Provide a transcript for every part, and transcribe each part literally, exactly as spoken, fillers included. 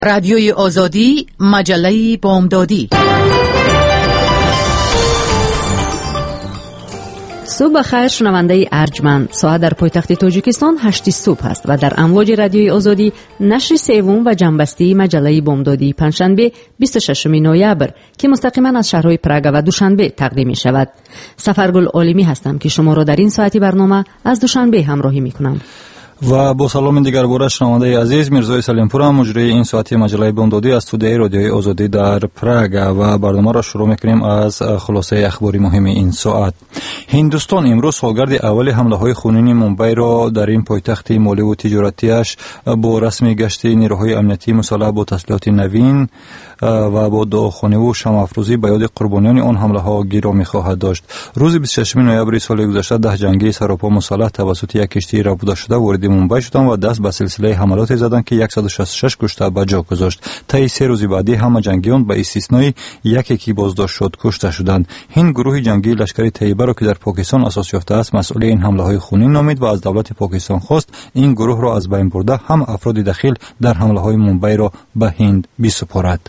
رادیوی آزادی، مجله بامدادی. صبح بخیر شنونده ارجمند. ساعت در پایتخت تاجیکستان هشت صبح است و در امواج رادیوی آزادی نشر سوم و جنبستی مجله بامدادی پنجشنبه بیست و ششم نوامبر که مستقیما از شهرهای پراگ و دوشنبه تقدیم می شود. سفرگل عالمی هستم که شما را در این ساعتی برنامه از دوشنبه همراهی می کنم. و با سلام دیگر باره شنونده عزیز، میرزای سلیمپور هم مجری این ساعتی مجله بامدادی از استودیوی رادیوی آزادی در پراگ و برنامه را شروع میکنیم از خلاصه اخباری مهم این ساعت. هندوستان امروز سالگرد اول حمله های خونین ممبئی را در این پایتخت مالی و تجارتیش با رسمی گشت نیروهای امنیتی مسلح با تسلیحات نوین و با دعاخوانی و شمع افروزی به یاد قربانیان آن حمله ها گرامی خواهد داشت. روز بیست و ششم نوامبر سال گذشته ده جنگی سراپا مسلح توسط یک کشتی ربوده شده وارد ممبئی شدند و دست به سلسله حملات زدند که صد و شصت و شش کشته به جا گذاشت. طی سه روز بعدی همه جنگیان به استثنای یکی که بازداشت شد کشته شدند. این گروه جنگی لشکر طیبه را که در پاکستان اساس یافته است مسئول این حمله های خونین نامید و از دولت پاکستان خواست این گروه را از بین برده هم افراد دخیل در حمله های ممبئی را به هند بسپارد.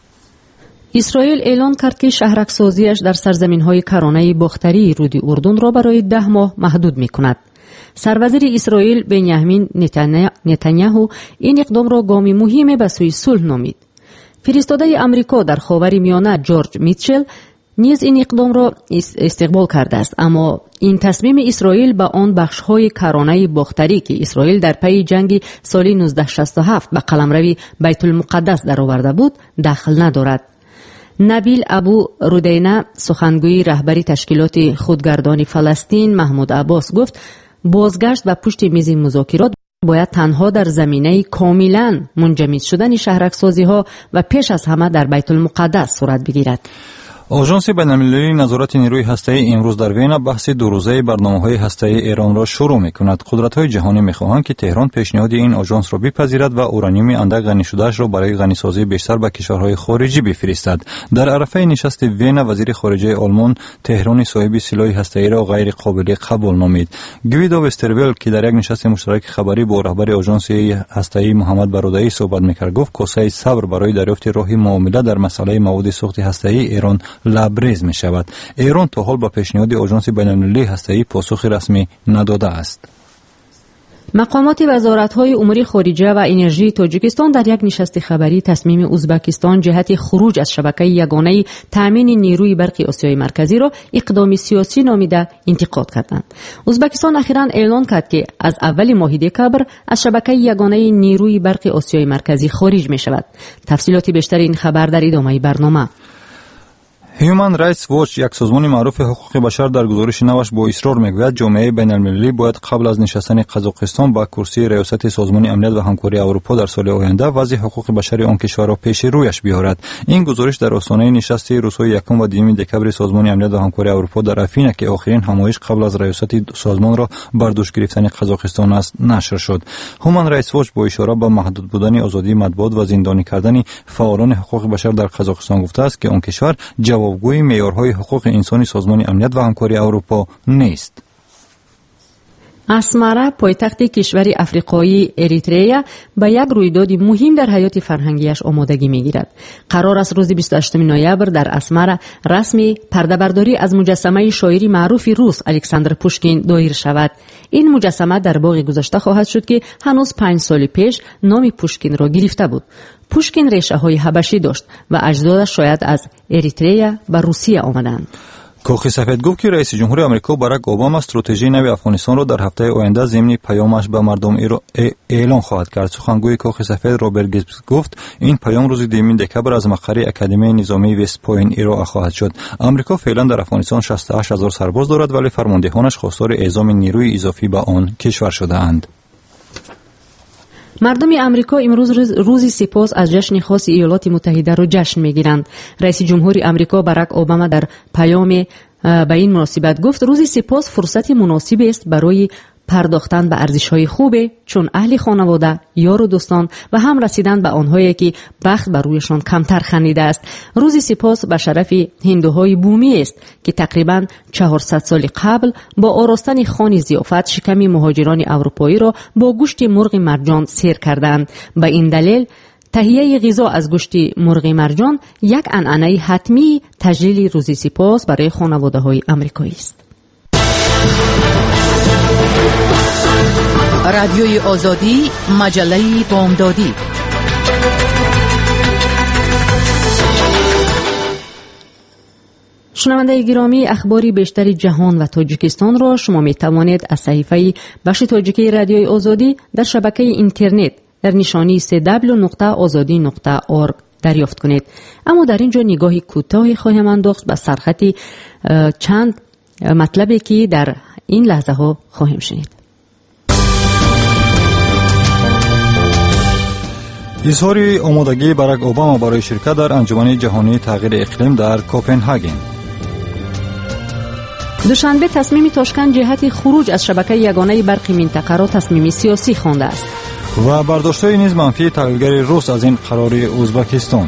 اسرائیل اعلان کرد که شهرک‌سازیش در سرزمین‌های کرانه باختری رود اردن را برای ده ماه محدود می‌کند. سروزیر اسرائیل بنیامین نتانیاهو این اقدام را گامی مهم به سوی صلح نامید. فرستاده آمریکا در خاور میانه جورج میتچل نیز این اقدام را استقبال کرده است، اما این تصمیم اسرائیل به آن بخش‌های کرانه باختری که اسرائیل در پی جنگ سال نوزده شصت و هفت به قلمرو بیت المقدس درآورده بود دخل ندارد. نبیل ابو رودینه سخنگوی رهبری تشکیلات خودگردان فلسطین محمود عباس گفت بازگشت به پشت میز مذاکرات باید تنها در زمینه کاملا منجمد شدن شهرک‌سازی ها و پیش از همه در بیت المقدس صورت بگیرد. آژانس بین‌المللی نظارت نیروی هسته‌ای امروز در وین بحث دو روزه برنامه‌های هسته‌ای ایران را شروع می‌کند. قدرت‌های جهانی می‌خواهند که تهران پیشنهاد این آژانس را بپذیرد و اورانیوم اندک غنی شده‌اش را برای غنی‌سازی بیشتر به کشورهای خارجی بفرستد. در عرفه نشست وین وزیر خارجه آلمان تهران صاحب سلاح هسته‌ای را غیر قابل قبول نامید. گویدو وسترول که در یک نشست مشترک خبری با رهبر آژانس هسته‌ای محمد برادعی صحبت می‌کرد گفت کاسه صبر برای دریافت راه معامله در مسئله مواد سوخت هسته‌ای ایران لبریز می شود. ایران تا حال با پیشنهاد آژانس بین‌المللی هسته‌ای پاسخ رسمی نداده است. مقامات وزارت‌های امور خارجه و انرژی تاجیکستان در یک نشست خبری تصمیم ازبکستان جهت خروج از شبکه یگانه تامین نیروی برق آسیای مرکزی را اقدام سیاسی نامیده انتقاد کردند. ازبکستان اخیراً اعلان کرد که از اول ماه دکامبر از شبکه یگانه نیروی برق آسیای مرکزی خارج می شود. تفصیلات بیشتر این خبر در ادامه برنامه. هیومن رایتس واچ یک سازمان معروف حقوق بشر در گزارش نوش با اصرار میگوید جامعه بین‌المللی باید قبل از نشستن قزاقستان با کرسی ریاست سازمان امنیت و همکاری اروپا در سال آینده وضع حقوق بشر آن کشور را پیش رویش بیاورد. این گزارش در آستانه نشست روزهای یکم و دوم دکامبر سازمان امنیت و همکاری اروپا در افین که آخرین همایش قبل از ریاست سازمان را بر دوش گرفتن قزاقستان است نشر شد. هیومن رایتس واچ با اشاره به محدود بودن آزادی مطبوعات و زندانی کردن فعالان حقوق بشر در قزاقستان گفته است که آن کشور جوابگوی معیارهای حقوق انسانی سازمان امنیت و همکاری اروپا نیست. اسمره پایتخت کشور افریقایی اریتریا به یک رویداد مهم در حیات فرهنگیش آمادگی می‌گیرد. قرار است روز بیست و هشتم نوامبر در اسمره رسمی پرده‌برداری از مجسمه شاعری معروف روس الکساندر پوشکین دایر شود. این مجسمه در باغ گذشته خواهد شد که هنوز پنج سال پیش نام پوشکین را گرفته بود. پوشکین ریشه‌های حبشی داشت و اجدادش شاید از اریتریا به روسیه آمدند. کاخ سفید گفت که رئیس جمهور آمریکا باراک اوباما استراتژی نو افغانستان را در هفته آینده ضمن پیامش به مردم اعلان خواهد کرد. سخنگوی کاخ سفید رابرت گیبز گفت این پیام روز دوم دکامبر از مقر اکادمی نظامی وست پوینت ارائه خواهد شد. آمریکا فعلا در افغانستان شصت و هشت هزار سرباز دارد ولی فرماندهانش خواستار اعزام نیروی اضافی به آن کشور شده اند. مردم امریکا امروز روزی سپاس از جشن خاص ایالات متحده را جشن می‌گیرند. رئیس جمهور امریکا باراک اوباما در پیام به این مناسبت گفت روزی سپاس فرصت مناسبی است برای پرداختن به ارزش‌های خوبه چون اهل خانواده، یار و دوستان و هم رسیدن به آنهایی که بخت بر رویشان کمتر خندیده است. روز سپاس به شرف هندوهای بومی است که تقریباً چهارصد سال قبل با آراستن خوان ضیافت شکم مهاجران اروپایی را با گوشت مرغ مرجان سیر کردند. به این دلیل تهیه غذا از گوشت مرغ مرجان یک عنعنه حتمی تجلیل روزی سپاس برای خانواده‌های آمریکایی است. رادیوی آزادی، مجله بامدادی. شنونده گرامی، اخباری بیشتر جهان و تاجیکستان را شما می توانید از صفحه بخش تاجیکی رادیوی آزادی در شبکه اینترنت در نشانی دبلیو دبلیو دبلیو نقطه آزادی نقطه اورگ دریافت کنید. اما در اینجا نگاهی کوتاهی خواهم انداخت به سرخط چند مطلبی که در این لحظه ها خواهیم شنید. اظهار آمادگی باراک اوباما برای شرکت در انجمن جهانی تغییر اقلیم در کوپنهاگن. دوشنبه تصمیم تاشکند جهت خروج از شبکه یگانه برق منطقه را تصمیم سیاسی خوانده است. و برداشت‌های نیز منفی تحلیلگر روس از این قرار ازبکستان.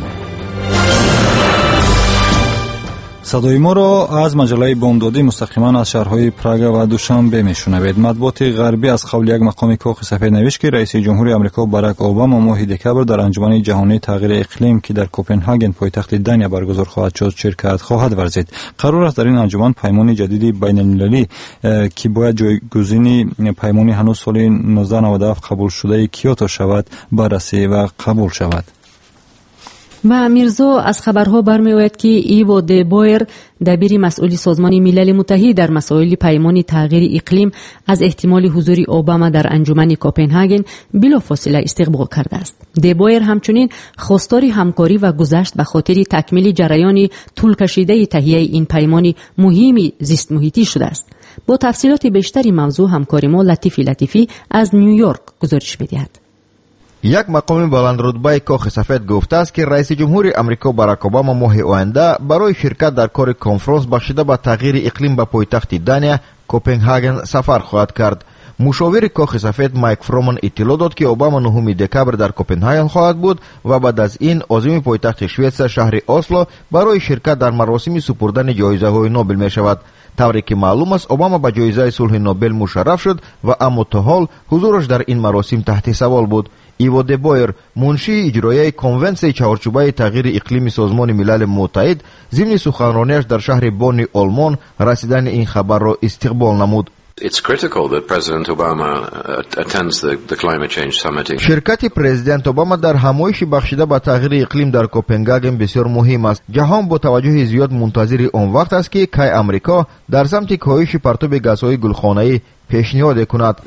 صدای ما را از مجله بامدادی مستقیما از شهرهای پراگ و دوشنبه میشنوید. مطبوعات غربی از قول یک مقام کاخ سفید نوشت که رئیس جمهور آمریکا باراک اوباما ماه دکبر در انجمن جهانی تغییر اقلیم که در کوپنهاگن پایتخت دنیا برگزار خواهد شد شرکت خواهد ورزید. قرار است در این انجمن پیمان جدید بین‌المللی که باید جایگزین پیمان هنوز سال نوزده نود و هفت قبول شده کیوتو شود بررسی و قبول شود. و میرزا از خبرها برمی‌آید که ایو دی بویر دبیر مسئول سازمان ملل متحد در مسائل پیمان تغییر اقلیم از احتمال حضور اوباما در انجمن کوپنهاگن بلافاصله استقبال کرده است. دی بویر همچنین خواستار همکاری و گذشت به خاطر تکمیل جریان طول کشیده تهیه این پیمان مهم زیست محیطی شده است. با تفصیلات بیشتری موضوع همکاری ما لطیفی لطیفی از نیویورک گزارش می‌دهد. یک مقام بلند رتبه کاخ سفید گفته است که رئیس جمهور آمریکا باراک اوباما ماه آینده برای شرکت در کار کنفرانس بخشیده به تغییر اقلیم به پایتخت دنیا کوپنهاگن سفر خواهد کرد. مشاور کاخ سفید مایک فرومن اطلاع داد که اوباما نهم دکبر در کوپنهاگن خواهد بود و بعد از این عازم پایتخت سوئیسر شهر اسلو برای شرکت در مراسم سپردن جایزه‌های نوبل می شود. طوری که معلوم است اوباما به جایزه صلح نوبل مشرف شد و اما تا حال حضورش در این مراسم تحت سوال بود. ایو دی بویر منشی اجرایی کنونسیون چهارچوبه تغییر اقلیم سازمان ملل متحد ضمن سخنرانیش در شهر بونی آلمان رسیدن این خبر را استقبال نمود. It's critical that President Obama attends the, the climate change summit. شرکت پرزیدنت اوباما در همایش بخشیده به تغییر اقلیم در کوپنهاگن بسیار مهم است. جهان با توجه زیاد منتظر آن وقت است که کی آمریکا در سمت کاهش پرتاب گازهای گلخانه‌ای پیشنهاد کند.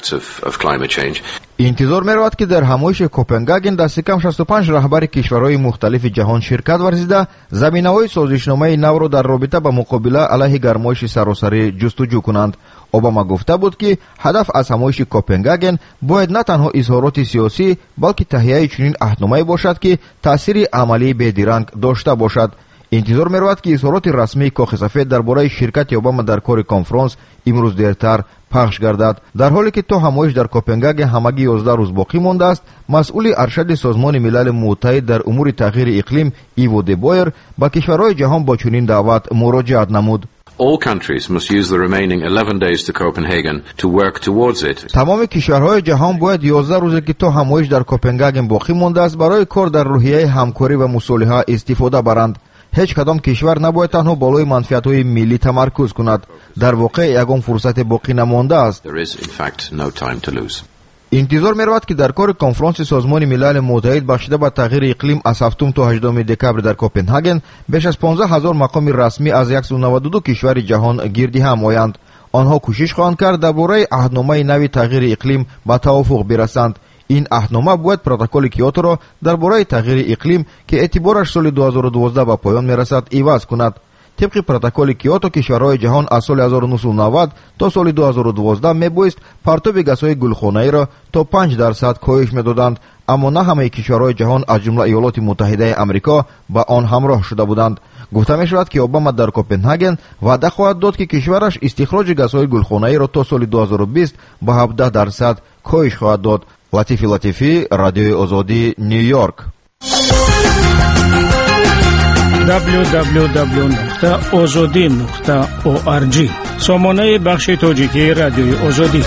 انتظار می‌رود که در همایش کوپنهاگن دست کم شصت و پنج رهبر کشورهای مختلف جهان شرکت ورزیده زمینه‌های سازشنامه نو را در رابطه با مقابله علیه گرمایش سراسری جستجو کنند. اوباما گفته بود که هدف از همایش کوپنهاگن باید نه تنها اظهارات سیاسی بلکه تهیه چنین عهدنامه‌ای باشد که تأثیر عملی بی‌درنگ داشته باشد. انتظار می‌رود که اظهارات رسمی کاخ سفید درباره شرکت اوباما در کار کنفرانس امروز دیرتر پخش گردد. در حالی که تا همایش در کوپنهاگن همگی یازده روز باقی مانده است، مسئول ارشد سازمان ملل متحد در امور تغییر اقلیم ایو دی بویر با کشورهای جهان با چنین دعوت مراجعت نمود. All countries must use the remaining eleven days to Copenhagen to work towards it. تمام کشورهای جهان باید یازده روزی که تا همایش در کوپنهاگن باقی مانده است برای کار در روحیه همکاری و مصالحه استفاده برند. هیچ کدام کشور نباید تنها بالای منفعت‌های ملی تمرکز کند. در واقع یگان فرصت باقی نمانده است. There is in fact no time to lose. انتظار می‌رود که در کار کنفرانس سازمان ملل متحد بخشیده به تغییر اقلیم از هفتم تا هجدهم دکبر در کوپنهاگن بیش از پانزده هزار مقام رسمی از صد و نود و دو کشور جهان گردی هم آیند. آنها کوشش خواهند کرد درباره عهدنامه نوی تغییر اقلیم به توافق برسند. این عهدنامه باید پروتکل کیوتو را درباره تغییر اقلیم که اعتبارش سال دو هزار و دوازده به پایان میرسد عوض کند. طبق پروتکل کیوتو کشورهای جهان از سال هزار و نهصد و نود تا سال دو هزار و دوازده میبایست پرتاب گازهای گلخانه‌ای را تا پنج درصد کاهش میدادند، اما نه همه کشورهای جهان از جمله ایالات متحده آمریکا با آن همراه شده بودند. گفته میشود که اوباما در کوپنهاگن وعده خواهد داد که کشورش استخراج گازهای گلخانه‌ای را تا سال دو هزار و بیست با هفده درصد کاهش خواهد داد. لطیفی لطیفی، رادیوی آزادی، نیویورک. دبلیو دبلیو دبلیو نقطه آزادی نقطه او آر جی سامانه بخش تاجیکی رادیوی آزادی.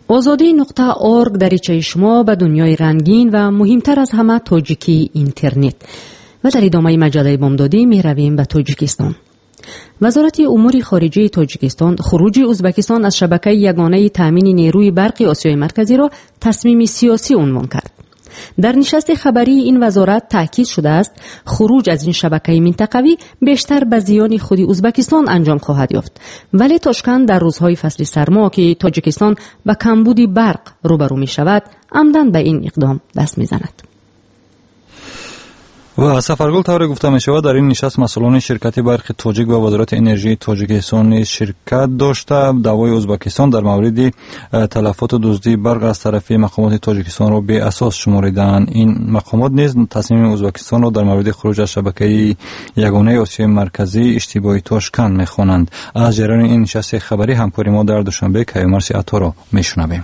آزادی نقطه ارگ دریچه شما به دنیای رنگین و مهمتر از همه تاجیکی اینترنت. و در ادامه مجله بامدادی می رویم به تاجیکستان. وزارت امور خارجه تاجیکستان خروج ازبکستان از شبکه یگانه تامین نیروی برق آسیای مرکزی را تصمیم سیاسی عنوان کرد. در نشست خبری این وزارت تاکید شده است خروج از این شبکه منطقوی بیشتر به زیان خود ازبکستان انجام خواهد یافت، ولی تاشکند در روزهای فصل سرما که تاجیکستان به کمبود برق روبرو می شود عمدن به این اقدام دست می زند. و سفرگل طور گفته می شود در این نشست مسئولان شرکت برق تاجیک و وزارت انرژی تاجیکستان نیز شرکت داشته. دعوای ازبکستان در مورد تلفات و دزدی برق از طرف مقامات تاجیکستان را بی اساس شمردند. این مقامات نیز تصمیم ازبکستان را در مورد خروج از شبکه یگانه آسیای مرکزی اشتباهی تاشکند می خوانند. از جریان این نشست خبری همکاری ما در دوشنبه کیومرث عطا را می شنویم.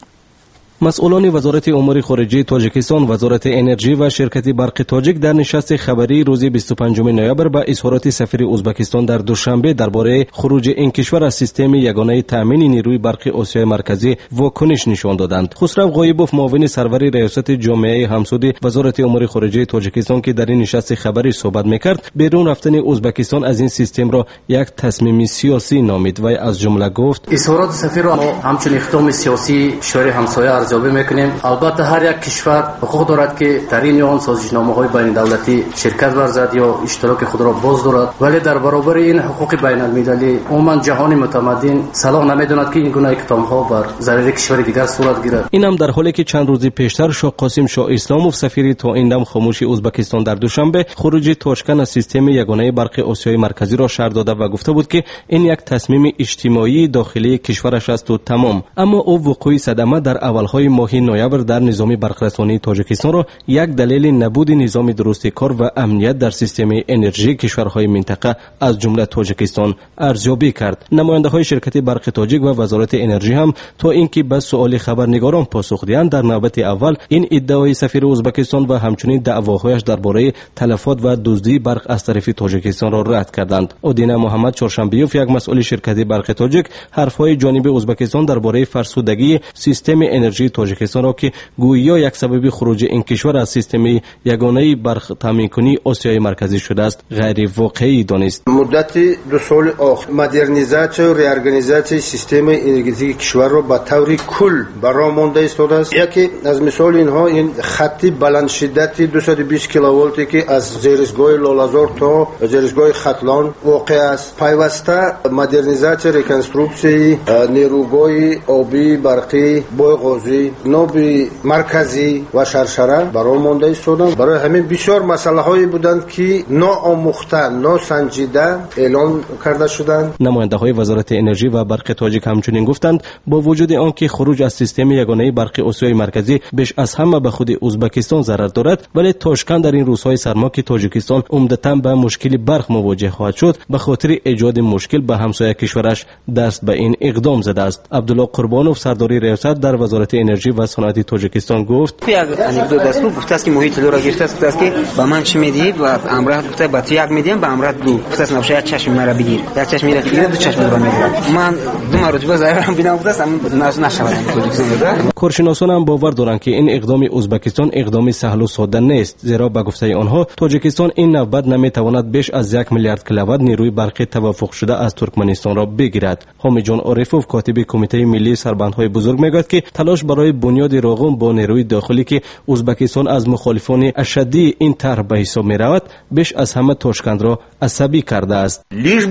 مسئولان وزارت امور خارجه تاجیکستان، وزارت انرژی و شرکت برق تاجیک در نشست خبری روز بیست و پنجم نوامبر به اظهارات سفیر ازبکستان در دوشنبه درباره خروج این کشور از سیستم یگانه تامین نیروی برق آسیای مرکزی واکنش نشان دادند. خسرو غایبوف، معاون سرور ریاست جامعه همسود وزارت امور خارجه تاجیکستان که در این نشست خبری صحبت میکرد، بیرون رفتن ازبکستان از این سیستم را یک تصمیم سیاسی نامید و از جمله گفت: اظهارات سفیر را همچون اقدام سیاسی کشور همسایه ارزیابی میکنیم. البته هر یک کشور حقوق دارد که در این آن سازشنامه‌های بین دولتی شرکت ورزد یا اشتراک خود را باز دارد، ولی در برابر این حقوق بین المللی عموما جهان متمدن صلاح نمیداند که این گونه اقدام‌ها بر ضرر کشور دیگر صورت گیرد. این هم در حالی که چند روز پیشتر شاه قاسم شاه اسلاموف سفیر تا این دم خاموش ازبکستان در دوشنبه خروج تاشکند از سیستم یگانه برق آسیای مرکزی را شرح داده و گفته بود که این یک تصمیم اجتماعی داخلی کشورش است و تمام. اما او وقوع صدمه در اولهای ماه نوامبر در نظام برقرسانی تاجیکستان را یک دلیل نبود نظام درست کار و امنیت در سیستم انرژی کشورهای منطقه از جمله تاجیکستان ارزیابی کرد. نماینده‌های شرکت برق تاجیک و وزارت انرژی هم تا اینکه به سؤال خبرنگاران پاسخ دهند در نوبت اول این ادعای سفیر ازبکستان و همچنین دعواهایش درباره تلفات و دزدی برق از طرف تاجیکستان را رد کردند. ادینه محمد چهارشنبه‌یوف، یک مسئول شرکت برق تاجیک، حرفهای جانب ازبکستان درباره فرسودگی سیستم انرژی تاجیکستان را که گویا یک سبب خروج این کشور از سیستم یگانه برق تامین کنی آسیای مرکزی شده است غیر واقعی دانست. مدت دو سال آخر مدرنیزاسیون و ریارگانیزاسیون سیستم انرژی کشور را به طور کل برای مانده ایستاده است. یکی از مثال اینها این خط بلند شدت دویست و بیست کیلوولتی که از زیرزگاه لالازار تا زیرزگاه ختلان واقع است. پیوسته مدرنیزاسیون ریکنستروکسی نیروگاه آبی برقی بویغازی نوبی مرکزی و شرشره برای مانده ایستادند. برای همین بسیار مسئله هایی بودند که ناآموخته ناسنجیده اعلان کرده شدند. نماینده های وزارت انرژی و برق تاجیک همچنین گفتند با وجود آنکه خروج از سیستم یگانه برق آسیای مرکزی بیش از همه به خود ازبکستان ضرر دارد، ولی تاشکند در این روزهای سرما که تاجیکستان عمدتاً به مشکل برق مواجه خواهد شد به خاطر ایجاد مشکل به همسایه کشورش دست به این اقدام زده است. عبدالله قربانوف، سرداری ریاست در وزارت انرژی و صنعت تاجیکستان گفت: یک انکدوت است گفته است که محیط دو را گرفته است، گفته است که با من چی میدید و امرات گفته با تو یک میدیم با امرات دو، گفته است نباشه یک چشم مرا بگیر، یک چشم میره بگیر دو چشم رو میگیرم. من دو مرتبه ظاهرا ببینم گفته است اما نشود تاجیکستان. کارشناسان هم باور دارند که این اقدام ازبکستان اقدامی سهل و ساده نیست، زیرا به گفته آنها تاجیکستان این نوبت نمیتواند بیش از یک میلیارد کیلووات نیروی برقی توافق شده از ترکمنستان را بگیرد. حامد جان عارفوف، کاتب کمیته ملی سربندهای بزرگ، میگوید که تلاش برای بنیاد راغم با نیروی داخلی که ازبکستان از مخالفان اشدی این طرح به حساب می رود بیش از همه تاشکند را عصبی کرده است.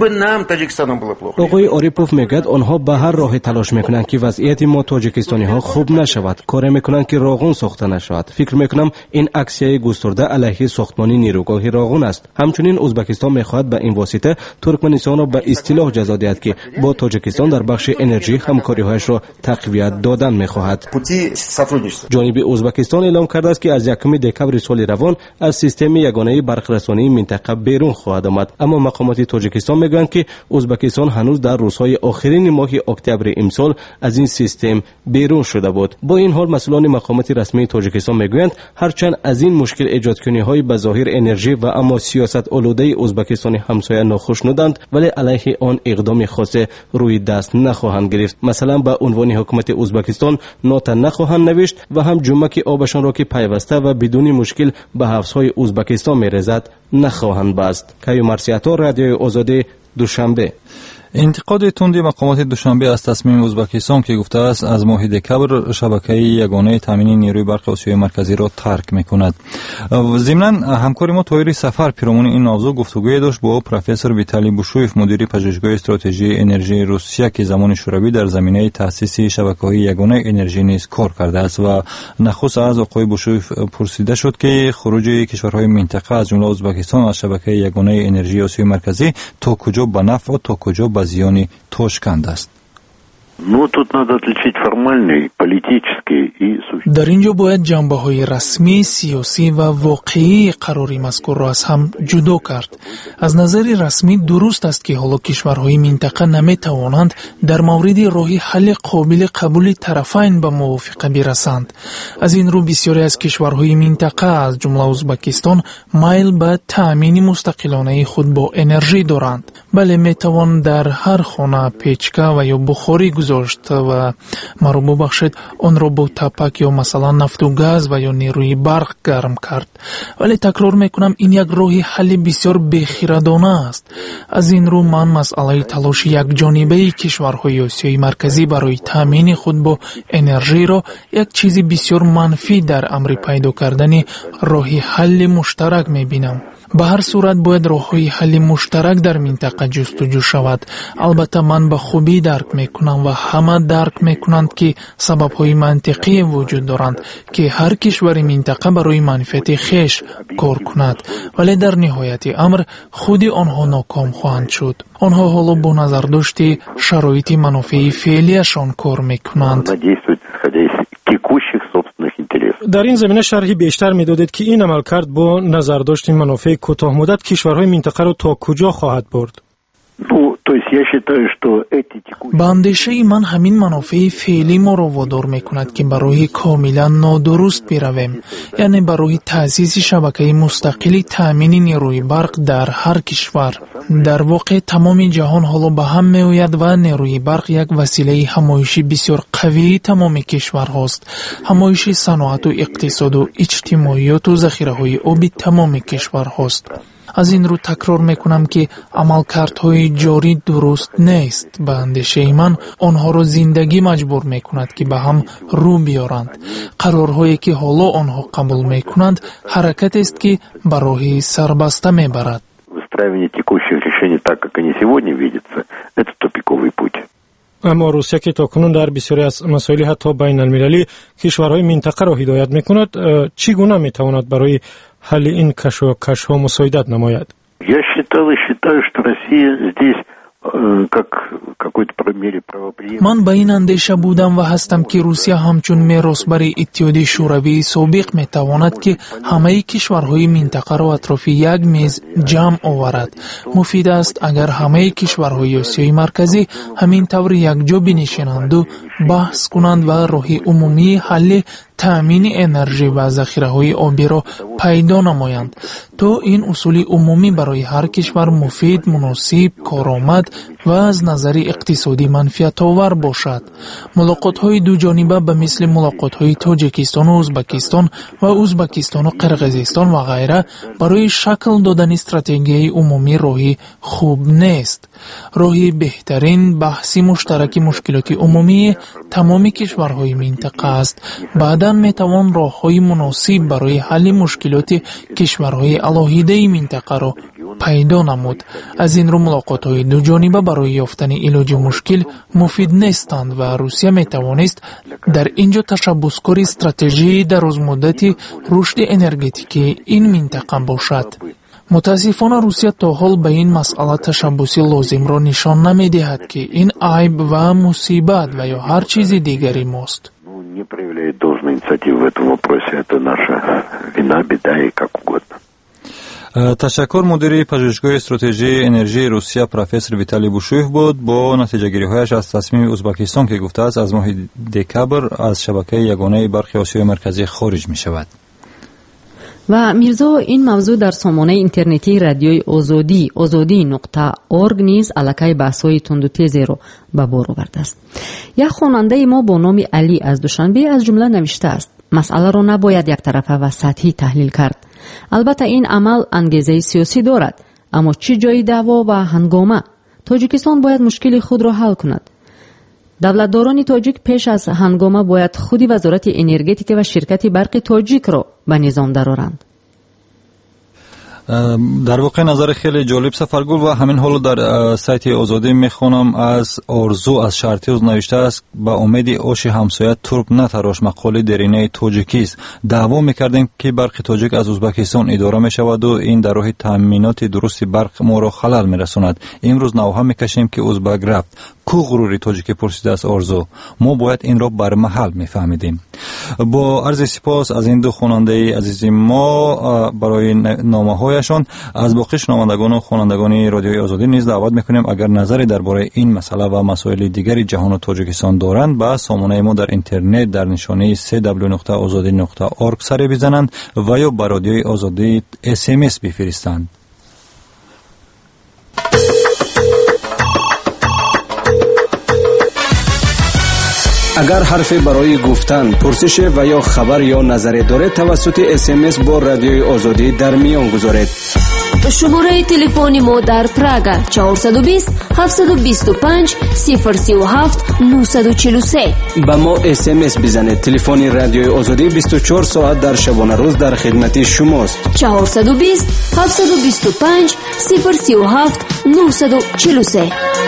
آقای عارفوف میگوید آنها به هر راه تلاش میکنند که وضعیت ما تاجیکستانی ها خوب نشود، کار میکنند که راغون ساخته نشود. فکر میکنم این اکسیای گسترده علیه ساختمانی نیروگاه راغون است. همچنین ازبکستان میخواهد به این واسطه ترکمنستان را به اصطلاح جزا دهد که با تاجیکستان در بخش انرژی همکاری‌هایش را تقویت دادن میخواهد. جانب ازبکستان اعلام کرده است که از یکم دکمبر سال روان از سیستم یگانه برقرسانی منطقه بیرون خواهد آمد، اما مقامات تاجیکستان میگویند که ازبکستان هنوز در روزهای آخرین ماه اکتبر امسال از این سیستم بیرون شده بود. با این حال مسئولان مقامات رسمی تاجیکستان میگویند هرچند از این مشکل ایجاد کنی های به ظاهر انرژی و اما سیاست آلوده ازبکستان همسایه ناخوشنودند، ولی علیه آن اقدام خاص روی دست نخواهند گرفت. مثلا به عنوان حکومت ازبکستان نوتا نخواهند نوشت و هم جمک آبشان را که پیوسته و بدون مشکل به حوضهای ازبکستان میرزد نخواهند بست. کیو مرسیاتا، رادیوی آزادی، دوشنبه. انتقاد تند مقامات دوشنبه از تصمیم ازبکستان که گفته است از ماه دکمبر شبکه یگانه تامین نیروی برق آسیای مرکزی را ترک میکند. ضمناً همکار ما طاهر سفر پیرامون این موضوع گفتگوی داشت با پروفسور ویتالی بوشویف، مدیر پژوهشگاه استراتژی انرژی روسیه که زمان شوروی در زمینه تأسیس شبکه‌های یگانه انرژی نیز کار کرده است و نخست از آقای بوشویف پرسیده شد که خروج کشورهای منطقه از جمله ازبکستان از شبکه یگانه انرژی آسیای مرکزی تا کجا به نفع و تا کجا به زیان توشکند است. Ну, тут надо отличить формальный, политический и существенный. در اینجا باید جنبه‌های رسمی، سیاسی و واقعی قراری مذکور را از هم جدا کرد. از نظر رسمی درست است که حالا کشورهای منطقه نمی‌توانند در مورد راه حل قابل قبول طرفین به موافقه برسند. از این رو بسیاری از کشورهای منطقه از جمله ازبکستان میل به تأمین مستقلانه خود با انرژی دارند. بله، می‌توان در هر خانه پیچکه و یا بخاری گذاشت و مرا ببخشید آن را با تپک یا مثلا نفت و گاز و یا نیروی برق گرم کرد. ولی تکرار میکنم این یک راه حل بسیار بیخردانه است. از این رو من مسئله تلاش یک جانبه کشورهای آسیای مرکزی برای تامین خود با انرژی را یک چیز بسیار منفی در امر پیدا کردن راه حل مشترک میبینم. به هر صورت باید راه‌های حل مشترک در منطقه جستجو شود. البته من به خوبی درک میکنم و همه درک میکنند که سبب‌های منطقی وجود دارند که هر کشور منطقه برای منفعت خویش کار کند، ولی در نهایت امر خود آنها ناکام خواهند شد. آنها حالا با نظر داشته شرایط منافع فعلیشان کار میکنند. در این زمینه شرحی بیشتر می‌دادید که این عملکرد با نظرداشت منافع کوتاه مدت کشورهای منطقه را تا کجا خواهد برد؟ به اندیشه من همین منافع فعلی ما را وادار میکند که برای کاملا نادرست برویم، یعنی برای تأسیس شبکه مستقلی تأمین نیروی برق در هر کشور. در واقع تمام جهان حالا به هم میآید و نیروی برق یک وسیله همایشی بسیار قوی تمام کشور هاست. همایش صنعت و اقتصاد و اجتماعیات و ذخیره‌های آبی تمام کشور هاست. از این رو تکرار میکنم که عملکردهای جاری درست نیست. به اندیشه من آنها را زندگی مجبور میکند که به هم رو بیارند. قرارهایی که حالا آنها قبول میکنند حرکت است که به راه سربسته میبرد. اما روسیه که تاکنون در بسیاری از مسائل حتی بین المللی کشورهای منطقه را هدایت میکند، چگونه میتواند برای حل این کش و کش ها مساعدت نماید؟ Я считал и считаю, что Россия здесь как какой-то мере правоприемник. من به این اندیشه بودم و هستم که روسیه همچون میراثبر اتحادیه شوروی سابق میتواند که همه کشورهای منطقه را اطراف یک میز جمع آورد. مفید است اگر همه کشورهای آسیای مرکزی همین طور یک جا بنشینند و بحث کنند و راه عمومی حل تأمین انرژی و ذخیره‌های آبی را پیدا نمایند تا این اصول عمومی برای هر کشور مفید، مناسب، کارآمد و از نظر اقتصادی منفعت آور باشد. ملاقات‌های دو جانبه به مثل ملاقات‌های تاجیکستان و ازبکستان و ازبکستان و قرقیزستان و غیره برای شکل دادن استراتژی عمومی راهی خوب نیست. راهی بهترین بحث مشترک مشکلات عمومی تمام کشورهای منطقه است. بعداً میتوان راه‌های مناسب برای حل مشکلات کشورهای علاهیده منطقه را پیدا نمود. از این رو ملاقات‌های دو جانبه برای یافتن علاج مشکل مفید نیستند و روسیه میتوانست در اینجا تشبثکار استراتژی درازمدت رشد انرژتیکی این منطقه باشد. متاسفانه روسیه تا حال به این مسئله تشبثی لازم را نشان نمی‌دهد که این عیب و مصیبت و یا هر چیز دیگری ماست. не проявляет должной инициативы в этом вопросе. Это наша вина, беда и как угодно. تشکر. مدیر پژوهشگاه استراتژی انرژی روسیه پروفسور ویتالی بوشویف بود با نتیجه گیری‌هایش از تصمیم ازبکستان که گفته است از ماه دکبر از شبکه یگانه برق آسیای مرکزی خارج می شود. و میرزا این موضوع در سامانه اینترنتی رادیوی آزادی آزادی نقطه اورگ نیز الکی بحث‌های تند و تیزی را به بار آورده است. یک خواننده ما با نام علی از دوشنبه از جمله نوشته است: مسئله را نباید یک طرفه و سطحی تحلیل کرد. البته این عمل انگیزه سیاسی دارد، اما چه جای دعوا و هنگامه؟ تاجیکستان باید مشکل خود را حل کند. دولتداران تاجیک پیش از هنگامه باید خودی وزارت انرژتیک و شرکت برق تاجیک را به نظام درآورند. در واقع نظر خیلی جالب سفرگل و همین حالا در سایت آزادی میخونم از آرزو از شرطیوز نوشته است: با امید آش همسایه ترک نتراش مقاله درینه تاجیکی است. دعوا میکردیم که برق تاجیک از ازبکستان اداره میشود و این در راه تامینات درست برق ما را خلل میرساند. امروز نوها میکشیم که ازبک رفت. کو غروری تاجیکی پرسیده از آرزو. ما باید این را بر محل میفهمیدیم. با عرض سپاس از این دو خواننده عزیز ما برای نامه هایشان، از باقی شنوندگان و خوانندگان رادیوی آزادی نیز دعوت میکنیم اگر نظری درباره این مسئله و مسائل دیگری جهان و تاجیکستان دارند با سامانه ما در اینترنت در نشانه دبلیو دبلیو دبلیو نقطه آزادی نقطه اورگ سر بزنند و یا بر رادیوی آزادی اس ام اس بفرستند. اگر حرفی برای گفتن، پرسش و یا خبر یا نظری دارید توسط اس ام اس با رادیوی آزادی در میان گذارید. شماره تلفن ما در پراگ چهارصد و بیست هفتصد و بیست و پنج صفر سی و هفت نهصد و چهل و سه. با ما اس ام اس بزنید. تلفن رادیوی آزادی بیست و چهار ساعت در شبانه روز در خدمت شماست. چهارصد و بیست هفتصد و بیست و پنج صفر سی و هفت نهصد و چهل و سه.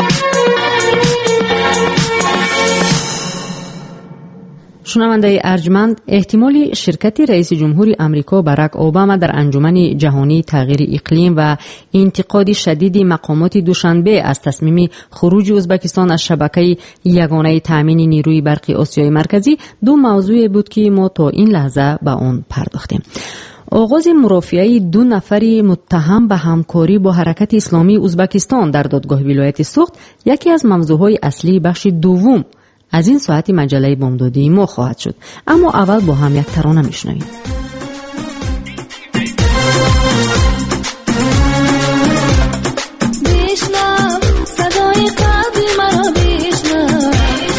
شنونده ارجمند، احتمال شرکت رئیس جمهور امریکا باراک اوباما در انجمن جهانی تغییر اقلیم و انتقاد شدید مقامات دوشنبه از تصمیم خروج ازبکستان از شبکه یگانه تامین نیروی برقی آسیای مرکزی دو موضوع بود که ما تا این لحظه به آن پرداختیم. آغاز مرافعه دو نفر متهم به همکاری با حرکت اسلامی ازبکستان در دادگاه ولایت سوخت یکی از موضوعهای اصلی بخش دوم از این ساعت مجله بامدادی ما خواهد شد. اما اول با هم یک ترانه میشنویم. بشنو صدای قلب مرا، بشنو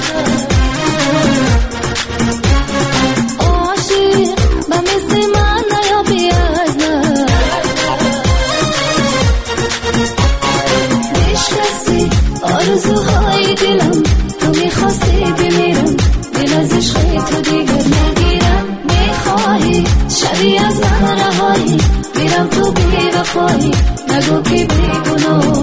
عاشق به مثل من نیا بیازنو، بشکستی آرزوهای دلم، تو میخواستی بمیرم، دل از عشق تو دیگر نگیرم، میخواهی شبی از من رهایی، میرم تو بی وفایی، نگو که بی گناه.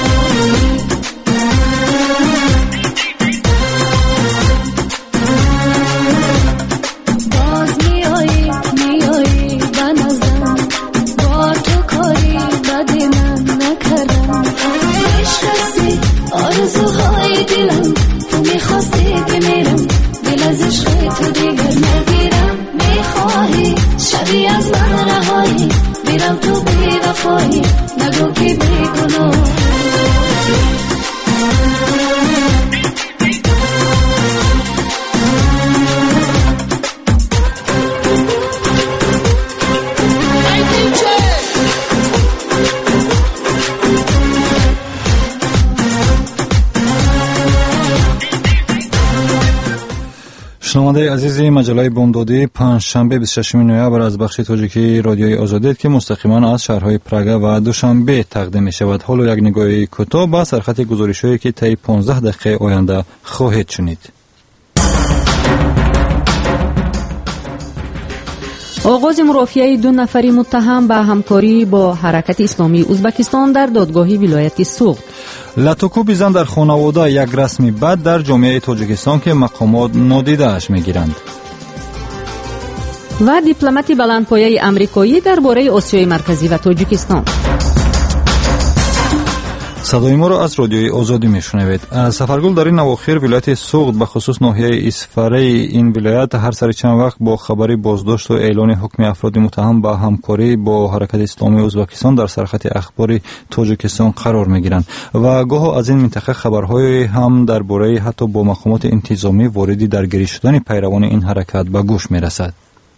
باز میایی میایی به نظرم، با تو کاری بدی من نکردم، عشقسی آرزوهای دلم، تو میخواستی بمیرم، دل از عشق تو دیگر نگیرم، میخواهی شبی از من رهایی، میرم تو بی وفایی، نگو که بی گناه. شنونده عزیز مجله بامدادی، پنجشنبه بیست و ششم نوامبر از بخش تاجیکی رادیوی آزادی که مستقیما از شهرهای پراگ و دوشنبه تقدیم می شود. حالا یک نگاه کوتاه با سرخط گزارش‌هایی که طی پانزده دقیقه آینده خواهید شنید. آغاز مرافعه دو نفری متهم به همکاری با حرکت اسلامی ازبکستان در دادگاه ولایت سوخت. لطوکو بیزن در خانواده یک رسمی بد در جامعه تاجیکستان که مقامات نادیده اش میگیرند. و دیپلماتی بلندپایه امریکایی درباره آسیای مرکزی و تاجیکستان. صدای ما را از رادیوی آزادی میشنوید. سفرگل در این اواخر ولایت سوغد به خصوص ناحیه اسفره این ولایت هر سر چند وقت با خبری بازداشت و اعلان حکم افراد متهم به همکاری با حرکت اسلامی ازبکستان در سرخط اخبار تاجیکستان قرار میگیرند و گاه از این منطقه خبرهای هم درباره حتی با مقامات انتظامی واردی درگیری شدن پیروان این حرکت به گوش میرسد.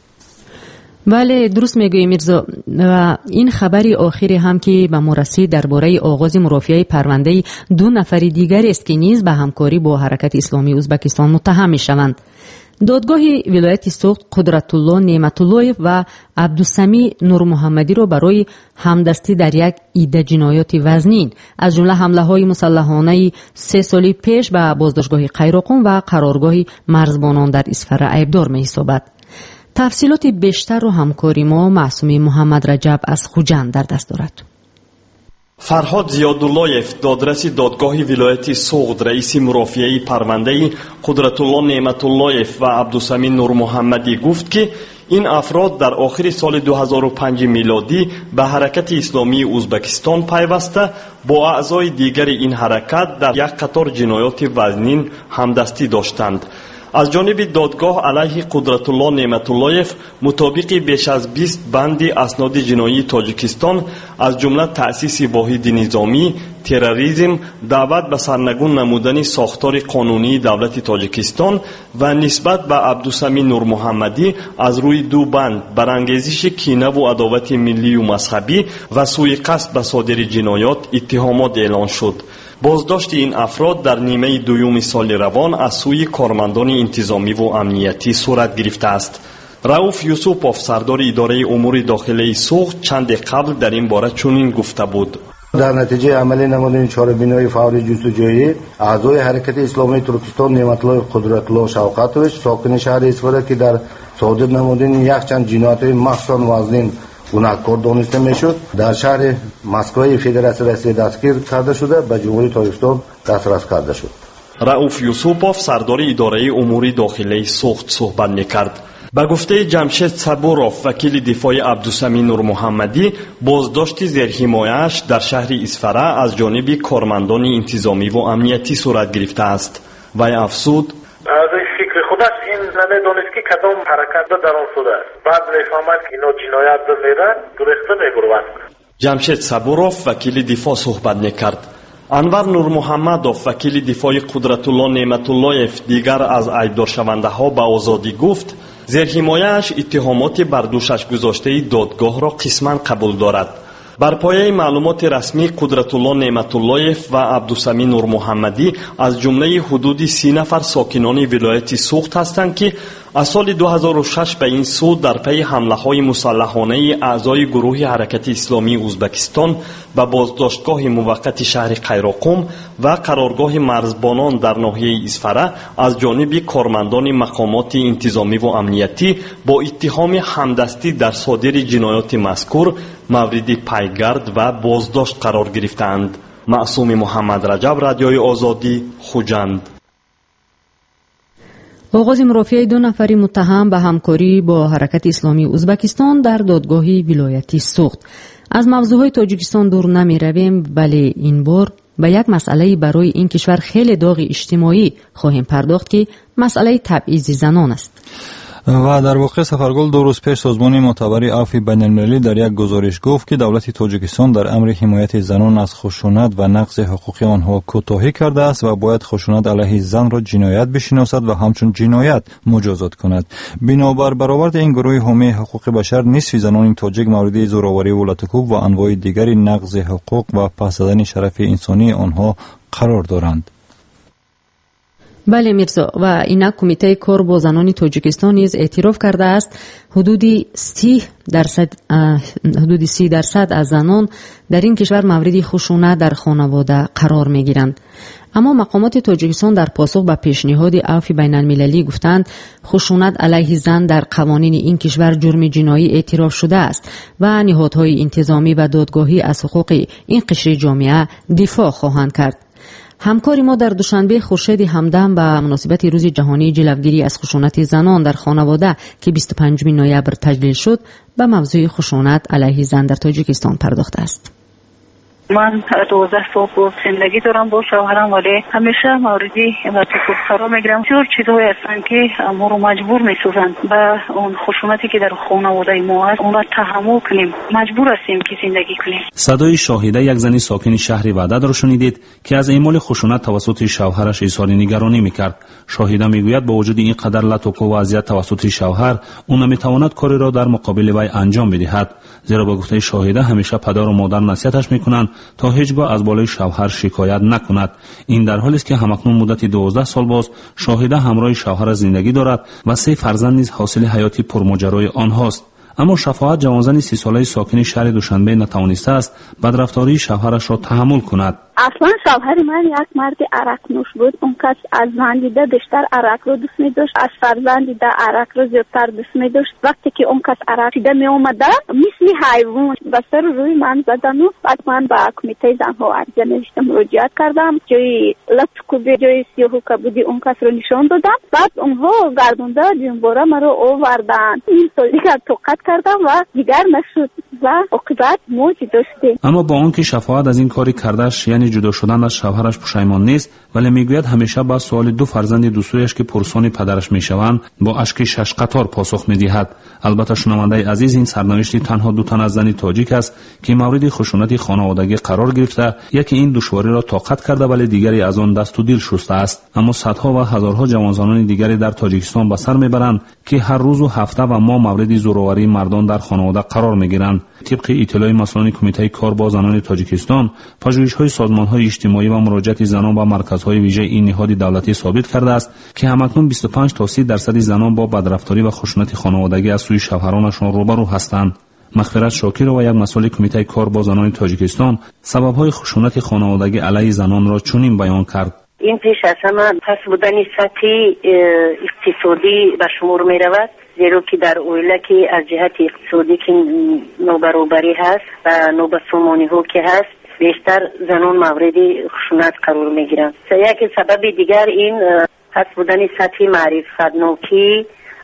بله درست میگویی میرزا. و این خبری آخری هم که به ما رسید درباره آغاز مرافعه پرونده دو نفر دیگر است که نیز به همکاری با حرکت اسلامی ازبکستان متهم میشوند. دادگاه ولایت سوغد قدرت الله نعمت الله و عبدالسمی نور محمدی را برای همدستی در یک ایده جنایات وزنین از جمله حمله های مسلحانه سه سالی پیش به بازداشتگاه قیراقون و قرارگاه مرزبانان در اسفره ایبدار می حسابد. تفصیلات بیشتر و همکاری ما معصومی محمد رجب از خوجند در دست دارد. فرهاد زیاداللهیف دادرس دادگاه ولایت سوغد رئیس مرافعه پرونده قدرت الله نعمت اللهیف و عبدالسمی نور محمدی گفت که این افراد در آخر سال دو هزار و پنج میلادی به حرکت اسلامی ازبکستان پیوسته با اعضای دیگر این حرکت در یک قطار جنایات وزنین همدستی داشتند. از جانب دادگاه علیه قدرت الله نعمت اللهیف مطابق بیش از بیست بند اسناد جنایی تاجیکستان از جمله تأسیس واحد نظامی، تروریسم، دعوت به سرنگون نمودن ساختار قانونی دولت تاجیکستان و نسبت به عبدالسمی نور محمدی از روی دو بند برانگیزش کینه و عداوت ملی و مذهبی و سوء قصد به صادر جنایات اتهامات اعلان شد. بازداشت این افراد در نیمه دوم سال روان از سوی کارمندان انتظامی و امنیتی صورت گرفته است. رؤوف یوسفوف سردار اداره امور داخلی سوغد چند قبل در این باره چنین گفته بود: در نتیجه عملی نمودن چهاربینای فوری جستجویی اعضای حرکت اسلامی ترکستان نعمت الله قدرت الله شوکتویچ ساکن شهر اسفره که در صادر نمودن یک چند جنایت مخصوصاً وزنین گناهکار دانسته میشد در شهر مسکو فدراسیون روسیه دستگیر کرده شده به جمهوری تاجیکستان دسترس کرده شد. رؤوف یوسفوف سردار اداره امور داخلی سوغد صحبت میکرد. به گفته جمشید صبوروف وکیل دفاع عبدالسمی نور محمدی بازداشت زیرحمایه‌اش در شهر اسفره از جانب کارمندان انتظامی و امنیتی صورت گرفته است. وی افزود: از فکر خودش این نمیدونست که کدام حرکت در آن شده است. بعد میفهمد که اینا جنایت میرن گریخته میگروند. جمشید صبوروف وکیل دفاع صحبت میکرد. انور نور محمدوف وکیل دفاع قدرت الله نعمت اللهیف دیگر از ایبدار شونده ها به آزادی گفت زیرحمایه‌اش اتهامات بر دوشش گذاشته دادگاه را قسماً قبول دارد. بر پایه معلومات رسمی قدرت الله نعمت اللهیف و عبدالسمی نور محمدی از جمله حدود سی نفر ساکنان ولایت سوغد هستند که از سال دو هزار و شش به این سو در پی حمله های مسلحانه اعضای گروه حرکت اسلامی ازبکستان به بازداشتگاه موقت شهر قیراقم و قرارگاه مرزبانان در ناحیه اسفره از جانب کارمندان مقامات انتظامی و امنیتی با اتهام همدستی در صادر جنایات مذکور مورد پیگرد و بازداشت قرار گرفتند. معصوم محمد رجب، رادیوی آزادی، خوجند. آغاز مرافعه دو نفری متهم به همکاری با حرکت اسلامی ازبکستان در دادگاه ولایتی سوغد. از موضوعهای تاجیکستان دور نمی رویم، ولی این بار به یک مسئله برای این کشور خیلی داغ اجتماعی خواهیم پرداخت که مسئله تبعیض زنان است. و در واقع سفرگل دو روز پیش سازمان معتبر عفو بین المللی در یک گزارش گفت که دولت تاجیکستان در امر حمایت زنان از خشونت و نقض حقوق آنها کوتاهی کرده است و باید خشونت علیه زن را جنایت بشناسد و همچون جنایت مجازات کند. بنابر برآورد این گروه حامی حقوق بشر، نصف زنان تاجیک مورد زوراوری و لطکوب و انواع دیگری نقض حقوق و پس زدن شرف انسانی آنها قرار دارند. بله میرزا، و این کمیته کار با زنان تاجیکستان نیز اعتراف کرده است حدودی سی درصد حدودی سی درصد از زنان در این کشور مورد خشونت در خانواده قرار میگیرند. اما مقامات تاجیکستان در پاسخ به پیشنهاد عفو بین المللی گفتند خشونت علیه زن در قوانین این کشور جرم جنایی اعتراف شده است و نهادهای انتظامی و دادگاهی از حقوق این قشر جامعه دفاع خواهند کرد. همکاری ما در دوشنبه خورشید همدم به مناسبت روز جهانی جلوگیری از خشونت زنان در خانواده که بیست و پنجم نوامبر تجلیل شد به موضوع خشونت علیه زن در تاجیکستان پرداخته است. من دوازده سال بود زندگی دارم با شوهرم، ولی همیشه موردی تکلیف قرار میگیرم. جور چیزهایی هستن که ما رو مجبور میسازن به اون خشونتی که در خانواده ما هست اون را تحمل کنیم. مجبور هستیم که زندگی کنیم. صدای شاهده یک زنی ساکن شهر وعدت را شنیدید که از اعمال خشونت توسط شوهرش اظهار نگرانی میکرد. شاهده میگوید با وجود این قدر لطمه و اذیت توسط شوهر اون نمیتواند کاری را در مقابل وی انجام بدهد، زیرا با گفته شاهده همیشه پدر و مادر نصیحتش میکنند تا هیچگاه از بالای شوهر شکایت نکند. این در حالی است که همکنون مدت دوازده سال باز شاهده همراه شوهر زندگی دارد و سه فرزند نیز حاصل حیاتی پرماجرای آنهاست. اما شفاعت جوانزن سی ساله ساکن شهر دوشنبه نتوانسته است بدرفتاری شوهرش را تحمل کند. اصلا شوهر من یک مرد عرق نوش بود. اون کس از من دیده بیشتر عرق رو دوست می داشت، از فرزند دیده عرق رو زیادتر دوست می داشت. وقتی که اون کس عرق دیده می اومده مثل حیوان به سر روی من زدن و بعد من به کمیته زنها عرضه نوشتم، مراجعت کردم، جای لطکوبی جای سیاهو کبودی اون کس رو نشان دادم. بعد اونها گردونده جنباره من رو آوردن. این سال دیگر توقت کردم و دیگر نشد و عاقبت موج داشتیم. اما با آنکه شفاعت از این کاری کردش یعنی جدا شدن از شوهرش پشیمان نیست، ولی میگوید همیشه با سوال دو فرزند دوستایش که پرسان پدرش میشوند با اشک شش قطار پاسخ میدهد. البته شنونده عزیز، این سرنوشتی تنها دو تن از زن تاجیک است که مورد خشونت خانوادگی قرار گرفته، یکی این دشواری را طاقت کرده ولی دیگری از آن دست و دل شسته است. اما صدها و هزارها جوانان دیگری در تاجیکستان به سر میبرند که هر روز و هفته و ماه مورد زورآوری مردان در خانواده قرار میگیرند. طبق اطلاع مسئولان کمیته کار با زنان تاجیکستان، پژوهش‌های سازمان‌های اجتماعی و مراجعت زنان با مرکزهای ویژه این نهاد دولتی ثابت کرده است که همکنون بیست و پنج تا سی درصد زنان با بدرفتاری و خشونت خانوادگی از سوی شوهرانشان روبرو هستند. مغفرت شاکر و یک مسئول کمیته کار با زنان تاجیکستان سبب‌های خشونت خانوادگی علیه زنان را چنین بیان کرد: این پیش از همه پس بودن سطح اقتصادی به شمار می رود، زیرا که در اویله که از جهت اقتصادی که نوبروبری هست و نوبسامانی ها که هست بیشتر زنان مورد خشونت قرار می گیرند. یک سبب دیگر این پس بودن سطح معرفت نوکی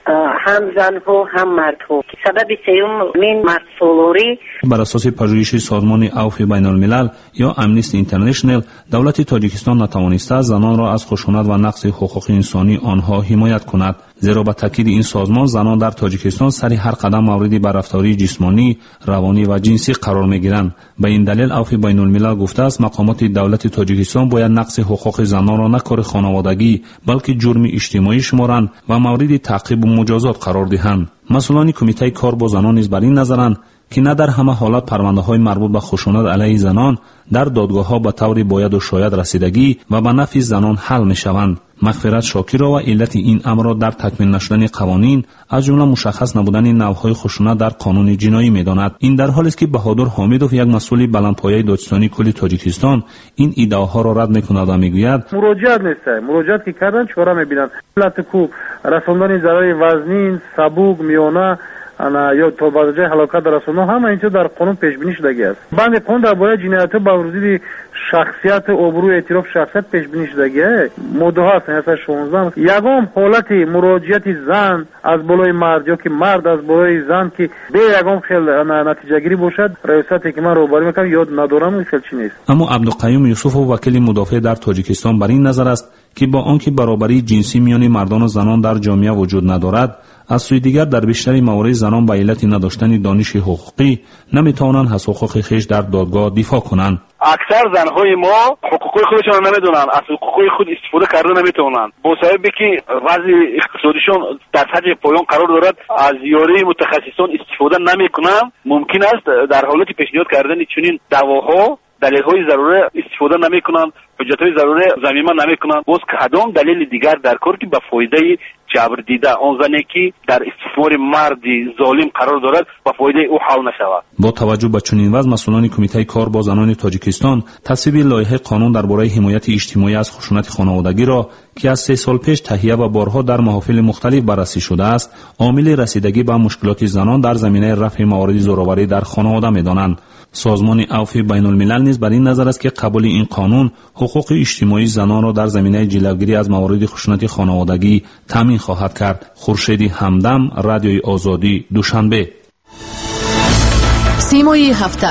هم زن ها هم مرد ها. سبب سیوم من مرد سالاری. بر اساس پژوهش سازمان عفو بین الملل یا امنیستی اینترنشنل، دولت تاجیکستان نتوانسته زنان را از خشونت و نقض حقوق انسانی آنها حمایت کند، زیرا به تاکید این سازمان زنان در تاجیکستان سر هر قدم مورد بررفتاری جسمانی، روانی و جنسی قرار میگیرند. به این دلیل عفو بین الملل گفته است مقامات دولت تاجیکستان باید نقض حقوق زنان را نه کار خانوادگی بلکه جرم اجتماعی شمارند و مورد تعقیب و مجازات قرار دهند. مسئولان کمیته کار با زنان نیز بر این نظرند که نه در همه حالات پرونده‌های مربوط به خشونت علیه زنان در دادگاه‌ها به طور باید و شاید رسیدگی و به نفع زنان حل می‌شوند. مغفرت شاکر و علت این امر را در تکمیل نشدن قوانین از جمله مشخص نبودن نوع‌های خشونت در قانون جنایی می‌داند. این در حالی است که بهادر حامدوف، یک مسئول بلندپایه دادستانی کل تاجیکستان، این ایده‌ها را رد می‌کند و می‌گوید مراجعت نیست. مراجعت که کردن چهار می‌بینند. علت کو رساندن ضرر وزنین، سبوک، میانه انا یا تا به جای هلاکت رساندن، همه اینجا در قانون پیش بینی شدگی است. بند قانون درباره جنایت با ورزیدی شخصیت آبروی اعتراف شخصیت پیش بینی شدگی است. ماده هست نهایت شانزده یگام حالت مراجعت زن از بالای مرد یا که مرد از بالای زن که به یگام خیلی نتیجه گیری باشد، ریاست که من روبرو میکنم یاد ندارم خیلی چی نیست. اما عبدالقیوم یوسف و وکیل مدافع در تاجیکستان بر این نظر است که با آنکه برابری جنسی میان مردان و زنان در جامعه وجود ندارد، از سوی دیگر در بیشتر موارد زنان به علت نداشتن دانش حقوقی نمیتوانند از حقوق خویش در دادگاه دفاع کنند. اکثر زنهای ما حقوق خودشون نمیدونن، از حقوق خود استفاده کرده نمیتونن، با سببی که وضع اقتصادیشون در سطح پایان قرار دارد از یاری متخصصان استفاده نمیکنن. ممکن است در حالت پیشنهاد کردن چنین دعواها دلیل‌های ضروری استفاده نمی‌کنند، حجت‌های ضروری ضمیمه نمی‌کنند. باز کدام دلیل دیگر در کار که به فایده جبر دیده آن زنی که در استثمار مردی ظالم قرار دارد به فایده او حل نشود. با توجه به چنین وضع، مسئولان کمیته کار با زنان تاجیکستان تصویب لایحه قانون درباره حمایت اجتماعی از خشونت خانوادگی را که از سه سال پیش تهیه و بارها در محافل مختلف بررسی شده است، عامل رسیدگی به مشکلات زنان در زمینه رفع موارد زورآوری در خانواده می‌دانند. سازمان عفو بین الملل نیز بر این نظر است که قبول این قانون حقوق اجتماعی زنان را در زمینه جلوگیری از موارد خشونت خانوادگی تامین خواهد کرد. خورشید همدم، رادیوی آزادی، دوشنبه. سیمای هفته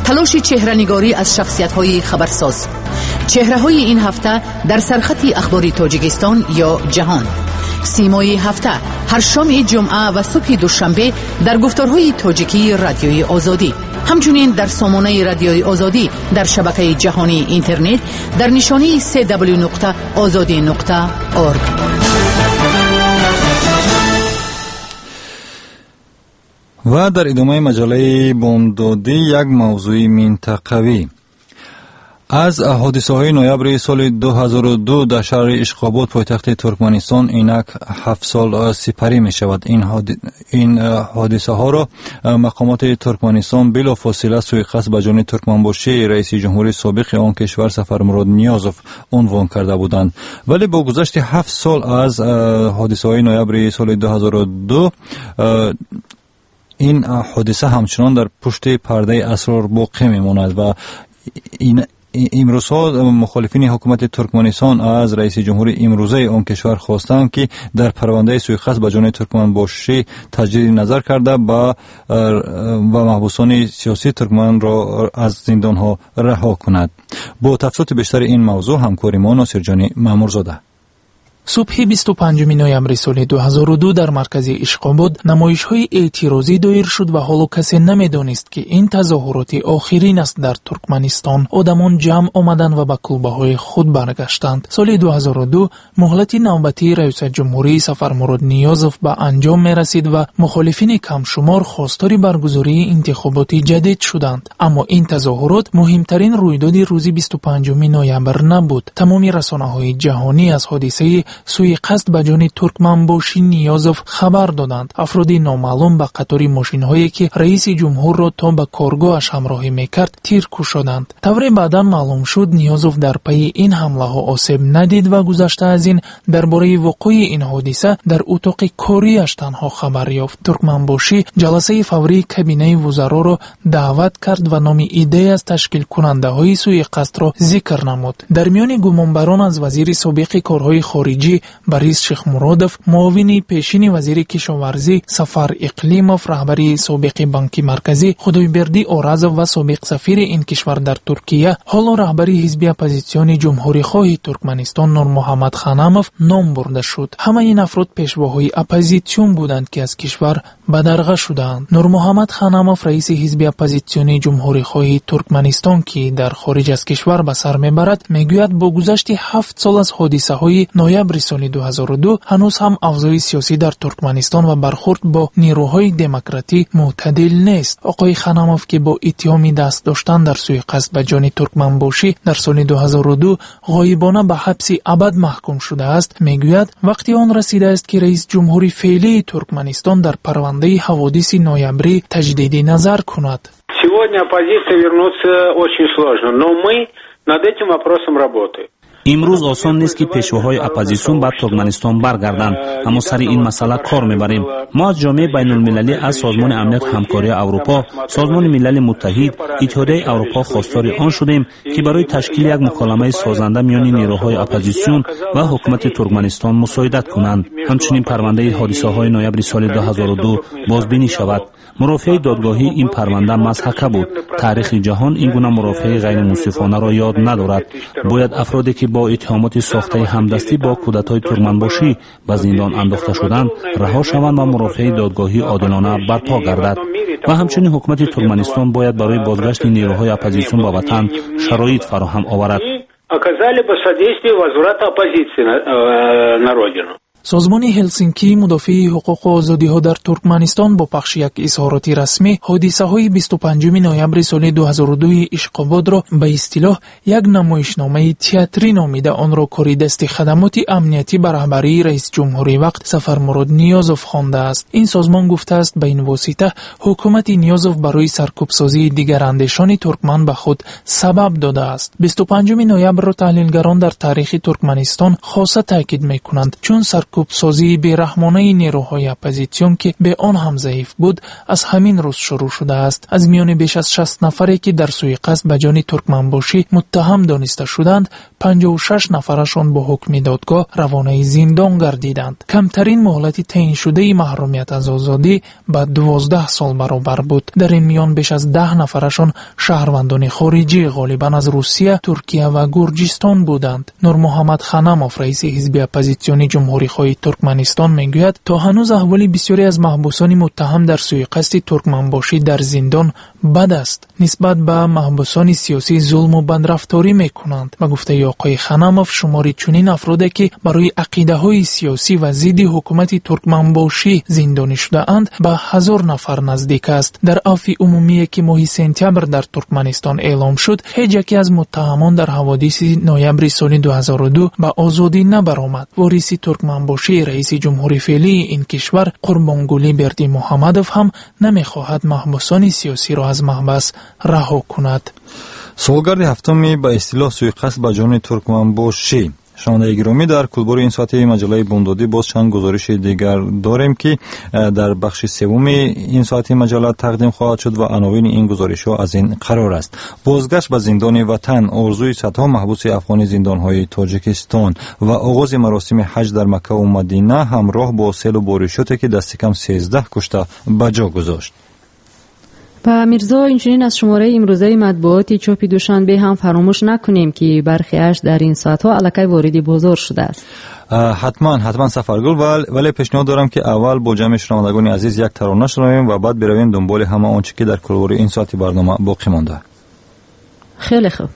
تلاش چهره‌نگاری از شخصیت‌های خبرساز. چهره‌های این هفته در سرخط اخباری تاجیکستان یا جهان. سیمای هفته هر شام جمعه و صبح دوشنبه در گفتارهای تاجیکی رادیوی آزادی. همچنین در سامانه رادیوی آزادی در شبکه جهانی اینترنت در نشانی سه دبلیو نقطه آزادی نقطه اورگ. و در ادامه مجله بامدادی یک موضوع منطقوی. از حادثه های نوامبر سال دو هزار و دو در شهر اشقاباد پایتخت ترکمنستان اینک هفت سال سپری می شود. این, حادث... این حادثه ها را مقامات ترکمنستان بلافاصله سوءقصد به جان ترکمنباشی رئیس جمهوری سابق آن کشور سفرمراد نیازوف عنوان کرده بودند. ولی با گذشت هفت سال از حادثه های نوامبر سال دو هزار و دو این حادثه همچنان در پشت پرده اسرار باقی میماند و این امروزها مخالفین حکومت ترکمنستان از رئیس جمهور امروزه آن کشور خواستند که در پرونده سوءقصد به جان ترکمنباشی تجدید نظر کرده با و محبوسان سیاسی ترکمن را از زندان ها رها کند. با تفصیلات بیشتر این موضوع همکار ما ناصرجان مامورزاده. صبح بیست و پنجم نوامبر سال دو هزار و دو در مرکز اشقاباد نمایش‌های اعتراضی دایر شد و حالا کسی نمی‌دانست که این تظاهرات آخرین است در ترکمنستان. آدمان جمع آمدند و به کلبه‌های خود برگشتند. سال دو هزار و دو مهلت نوبتی رئیس جمهوری سفرمراد نیازوف به انجام می‌رسید و مخالفین کم شمار خواستار برگزاری انتخابات جدید شدند. اما این تظاهرات مهمترین رویداد روز بیست و پنجم نوامبر نبود. تمام رسانه‌های جهانی از حادثه سوءقصد به جان ترکمنباشی نیازوف خبر دادند. افرادی نامعلوم به قطار ماشین‌هایی که رئیس جمهور را تا به کارگاهش همراهی می‌کرد تیر کشیدند. طوری بعداً معلوم شد نیازوف در پی این حمله‌ها آسیب ندید و گذشته از این درباره وقوع این حادثه در اتاق کاریش تنها خبر یافت. ترکمنباشی جلسه فوری کابینه وزرا را دعوت کرد و نام ایده از تشکیل کننده‌های سوءقصد را ذکر نمود. در میان گمانبران از وزیر سابق کارهای خارجی باریس شیخمرودوف، معاون پیشین وزیر کشاورزی سفر اقلیموف، رهبری سابق بانک مرکزی خدایبردی اورازوف و سابق سفیر این کشور در ترکیه، حالا رهبری حزب اپوزیسیون جمهوری‌خواه ترکمنستان نور محمد خاناموف نام برده شد. همه این افراد پیشواهای اپوزیسیون بودند که از کشور بدرقه شدند. نور محمد خاناموف رئیس حزب اپوزیسیون جمهوری‌خواه ترکمنستان که در خارج از کشور به سر میبرد میگوید با گذشت هفت سال از حادثه‌های نوامبر سال دو هزار و دو هنوز هم اوضاع سیاسی در ترکمنستان و برخورد با نیروهای دموکراتی معتدل نیست. آقای خاناموف که با اتهام دست داشتن در سوءقصد به جان ترکمنباشی در سال دو هزار و دو غایبانه به حبس ابد محکوم شده است، میگوید وقتی آن رسیده است که رئیس جمهوری فعلی ترکمنستان در پرونده حوادث نوامبری تجدید نظر کند. Сегодня оппозиция вернуться очень сложно, но мы над этим вопросом работаем. امروز آسان نیست که پیشواهای اپوزیسیون به ترکمنستان برگردند، اما سر این مسئله کار میبریم. ما از جامعه بین المللی، از سازمان امنیت همکاری اروپا، سازمان ملل متحد، اتحادیه اروپا خواستار آن شدیم که برای تشکیل یک مکالمه سازنده میان نیروهای اپوزیسیون و حکومت ترکمنستان مساعدت کنند. همچنین پرونده حادثه های نوامبر سال دو هزار و دو بازبینی شود. مرافعه دادگاهی این پرونده مضحکه بود. تاریخ جهان این گونه مرافعه غیر منصفانه را یاد ندارد. باید افرادی که با اتهامات ساخته همدستی با کودتای ترکمنباشی به زندان انداخته شدند رها شوند و مرافعه دادگاهی عادلانه برپا گردد. و همچنین حکومت ترکمنستان باید برای بازگشت نیروهای اپوزیسیون به وطن شرایط فراهم آورد. سازمان هلسینکی مدافع حقوق و آزادی‌ها در ترکمنستان با پخش یک اظهارات رسمی حادثه‌های بیست و پنجم نوامبر سال دو هزار و دو اشقاباد را به اصطلاح یک نمایشنامه تئاتری نامیده آن را کاری دست خدمات امنیتی به رهبری رئیس جمهوری وقت سفرمراد نیازوف خوانده است. این سازمان گفته است به این واسطه حکومت نیازوف برای سرکوبسازی دیگر اندیشان ترکمن به خود سبب داده است. بیست و پنجم نوامبر را تحلیلگران در تاریخ ترکمنستان خاصه تاکید می‌کنند چون سرکوب کوبسازی بیرحمانه نیروهای اپوزیسیون که به آن هم ضعیف بود از همین روز شروع شده است. از میان بیش از شصت نفری که در سوءقصد به جان ترکمنباشی متهم دانسته شدند، پنجاه و شش نفرشان با حکم دادگاه روانه زندان گردیدند. کمترین مهلت تعیین شده محرومیت از آزادی به دوازده سال برابر بود. در این میان بیش از ده نفرشان شهروندان خارجی غالباً از روسیه، ترکیه و گرجستان بودند. نور محمد خانموف رئیس حزب اپوزیسیونی جمهوری‌خواه ترکمنستان میگوید تا هنوز احوال بسیاری از محبوسان متهم در سوءقصد ترکمنباشی در زندان بد است. نسبت به محبوسان سیاسی ظلم و بدرفتاری میکنند. به گفته آقای خانموف شماری چنین افرادی که برای عقیده‌های سیاسی و ضد حکومت ترکمنباشی زندانی شده اند به هزار نفر نزدیک است. در عفو عمومی که ماه سپتامبر در ترکمنستان اعلام شد، هیچ یکی از متهمان در حوادث نوامبر سال دو هزار و دو به آزادی نبرآمد. وارث ترکمنباشی رئیس جمهوری فعلی این کشور قربانگلی بردی محمدوف هم نمیخواهد محبوسان سیاسی را از محبس رها کند. سالگرد هفتمی به اصطلاح سوءقصد به جان ترکمنباشی. شنوندگان گرامی، در کلبور این ساعتی مجله بامدادی باز چند گزارش دیگر داریم که در بخش سوم این ساعتی مجله تقدیم خواهد شد و عناوین این گزارش ها از این قرار است: بازگشت به زندان وطن، آرزوی صدها محبوس افغانی زندان‌های تاجیکستان و آغاز مراسم حج در مکه و مدینه همراه با سیل و بارشاتی که دست کم سیزده کشته به جا گذاشت. و میرزا اینچنین از شماره امروزه مطبوعاتی چاپ دوشنبه هم فراموش نکنیم که برخی اش در این ساعتها الکی وارد بازار شده است. حتما حتما سفرگل، ولی پیشنهاد دارم که اول با جمع شنوندگان عزیز یک ترانه شنویم و بعد برویم دنبال همه آنچه که در کلبور این ساعتی برنامه باقی مانده. خیلی خوب.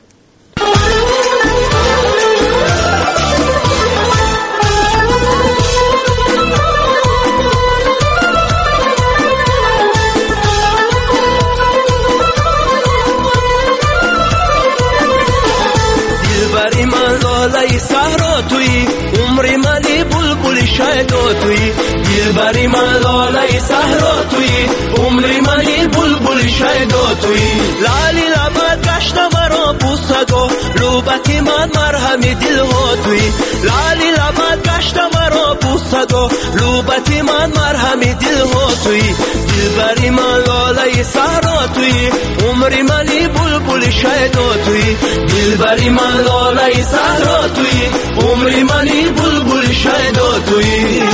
لالای صحرا توی عمر منی بلبل شیدا توی دلبری من لالای صحرا توی عمر منی بلبل شیدا توی لالی لبت گشت مرا بوسگاه لوبتی من مرهم دل ها توی لالی لبت گشت مرا بوسگاه لوبتی من مرهم دل ها توی دلبری من لالای صحرا توی عمر منی بلبل شیدا توی دلبری من لالای صحرا توی عمر منی بلبل شیدا توی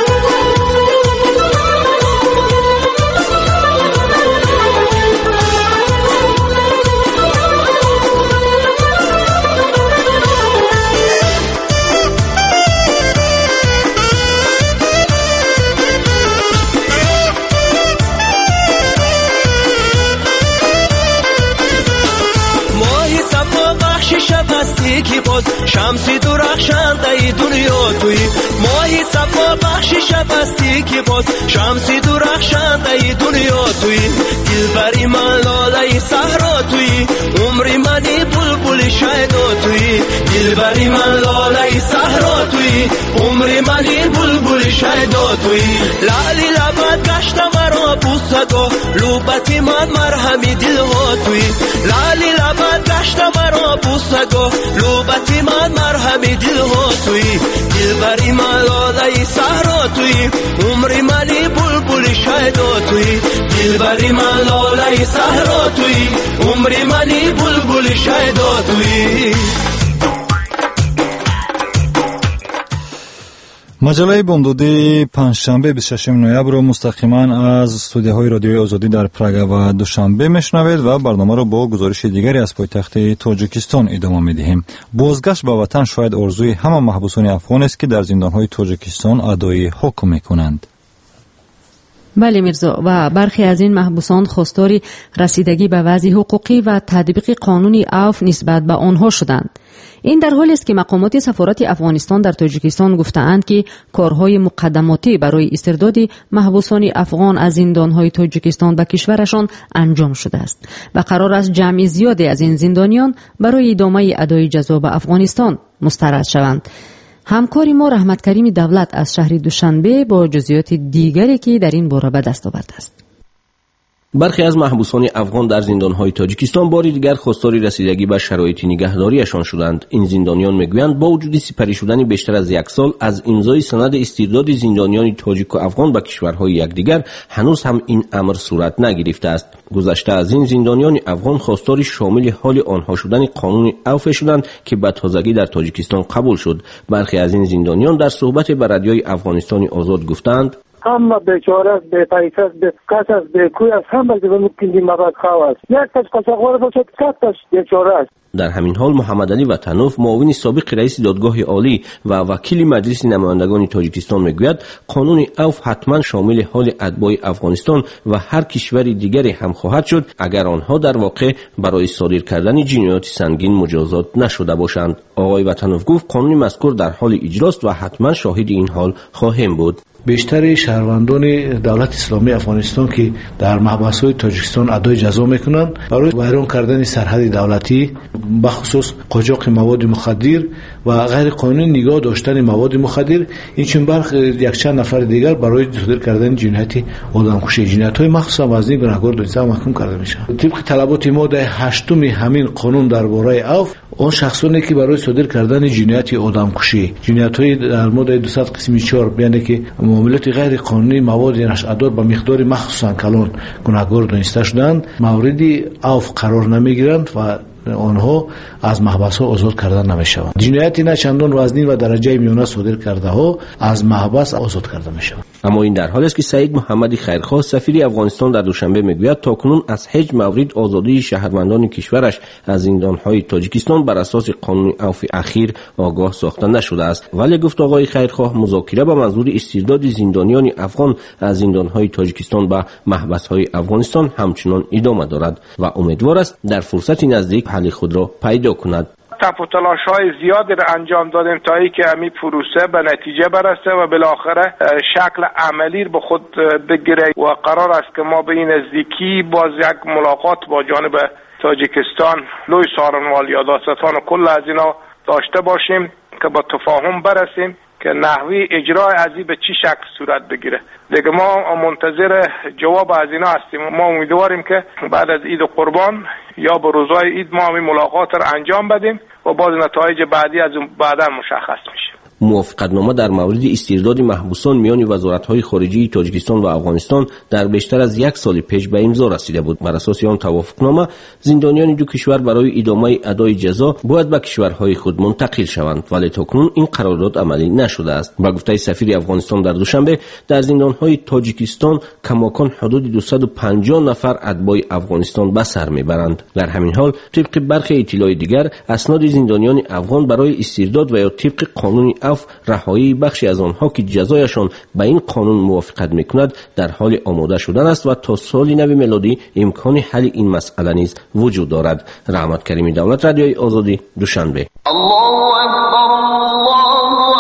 که باز شمسی درخشنده دنیا توی ماهی صفا بخشی شب هستی که باز شمسی درخشنده دنیا توی دلبری من لاله صحرا توی عمر منی بلبل شیدا توی دلبری من لاله صحرا توی عمر منی بلبل شیدا توی لالی لبت گشت مرا بوسگاه لوبتی من مرهمی دل ها توی لالی لبت گشت مرا بوسگاه لوبتی من مرهمی دل ها توی دلبری من لاله صحرا توی عمر منی بلبل شیدا توی دلبری من لاله صحرا توی عمر منی بلبل شیدا توی. مجله بامدادی پنجشنبه بیست و ششم نوامبر را مستقیما از استودیوهای رادیوی آزادی در پراگ و دوشنبه میشنوید و برنامه را با گزارش دیگری از پایتخت تاجیکستان ادامه میدهیم. بازگشت به وطن شاید آرزوی همه محبوسان افغان است که در زندانهای تاجیکستان ادای حکم میکنند. بله میرزا، و برخی از این محبوسان خواستار رسیدگی به وضع حقوقی و تطبیق قانونی عفو نسبت به آنها شدند. این در حالی است که مقامات سفارت افغانستان در تاجیکستان گفته‌اند که کارهای مقدماتی برای استرداد محبوسان افغان از زندانهای تاجیکستان به کشورشان انجام شده است و قرار است جمع زیادی از این زندانیان برای ادامه ادای جزا به افغانستان مسترد شوند. همکاری ما رحمت کریم دولت از شهر دوشنبه با جزئیات دیگری که در این باره به دست آورده است. برخی از محبوسان افغان در زندان‌های تاجیکستان باری دیگر خواستار رسیدگی به شرایط نگهداریشان شدند. این زندانیان میگویند با وجود سپری شدن بیشتر از یک سال از امضای سند استرداد زندانیان تاجیک و افغان به کشورهای یکدیگر هنوز هم این امر صورت نگرفته است. گذشته از این زندانیان افغان خواستار شامل حال آنها شدن قانون عفو شدند که به تازگی در تاجیکستان قبول شد. برخی از این زندانیان در صحبت با رادیوی افغانستان آزاد گفتند همه بیچاره است، بی پیسه است، بی کس است، بی کوی است، همه دیگه ممکن مباد خواه است. یک کس قصاقوار باشد، کس بیچاره است. در همین حال محمد علی وطنوف معاون سابق رئیس دادگاه عالی و وکیل مجلس نمایندگان تاجیکستان میگوید قانون عفو حتما شامل حال اتباع افغانستان و هر کشور دیگری هم خواهد شد اگر آنها در واقع برای صادر کردن جنایات سنگین مجازات نشده باشند. آقای وطنوف گفت قانون مذکور در حال اجراست و حتما شاهد این حال خواهیم بود. بیشتر شهروندان دولت اسلامی افغانستان که در محبس‌های تاجیکستان ادای جزا میکنند برای ویران کردن سرحد دولتی بخصوص قاچاق مواد مخدر و غیر قانونی نگاه داشتن مواد مخدر، این چون برخ یک چند نفر دیگر برای صادر کردن جنایت آدمکشی، جنایت‌های مخصوصا وزنی گناهکار دانسته محکوم کرده میشن. طبق طلبات ماده هشتم همین قانون درباره عفو، آن شخصانی که برای صادر کردن جنایت آدمکشی، جنایت‌های در ماده دویست قسم چهار یعنی که معاملات غیر قانونی مواد نشأدار به مقدار مخصوصا کلان گناهکار دانسته شدند مورد عفو قرار نمیگیرند و آنها از محبس ها آزاد کردن نمیشوند. جنایتی نه چندان وزنی و درجه میانه صادر کرده ها از محبس آزاد کرده میشوند. اما این در حالی است که سعید محمدی خیرخواه سفیر افغانستان در دوشنبه میگوید تاکنون از هیچ مورد آزادی شهروندان کشورش از زندانهای تاجیکستان بر اساس قانون عفو اخیر آگاه ساخته نشده است. ولی گفت آقای خیرخواه مذاکره به منظور استرداد زندانیان افغان از زندانهای تاجیکستان به محبسهای افغانستان همچنان ادامه دارد و امیدوار است در فرصت نزدیک حل خود را پیدا کند. تف و تلاش‌های زیادی را انجام دادیم تا اینکه همین پروسه به نتیجه برسه و بالاخره شکل عملی به خود بگیره و قرار است که ما به این نزدیکی باز یک ملاقات با جانب تاجیکستان لوی سارنوال یا داستان کل از اینا داشته باشیم که با تفاهم برسیم که نحوی اجرای ازی به چی شکل صورت بگیره. دیگه ما منتظر جواب از اینا هستیم. ما امیدواریم که بعد از عید قربان یا به روزهای عید ما همین ملاقات را انجام بدیم و باز نتایج بعدی از اون بعدا مشخص میشه. موافقتنامه در مورد استرداد محبوسان میان وزارت‌های خارجه تاجیکستان و افغانستان در بیشتر از یک سال پیش به امضا رسیده بود. بر اساس آن توافقنامه زندانیان دو کشور برای ادامه ادای جزا باید به کشورهای خود منتقل شوند، ولی تاکنون این قرارداد عملی نشده است. با گفته سفیر افغانستان در دوشنبه در زندانهای تاجیکستان کماکان حدود دویست و پنجاه نفر اتباع افغانستان به سر میبرند. در همین حال طبق برخی اطلاعات دیگر اسناد زندانیان افغان برای استرداد و یا طبق قانون رهایی بخشی از آنها که جزایشان به این قانون موافقت میکند در حال آماده شدن است و تا سال نو میلادی امکان حل این مسئله نیز وجود دارد. رحمت کریمی دولت، رادیوی آزادی، دوشنبه. الله اکبر، الله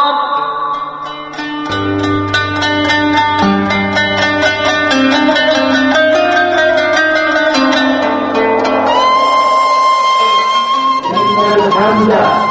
اکبر.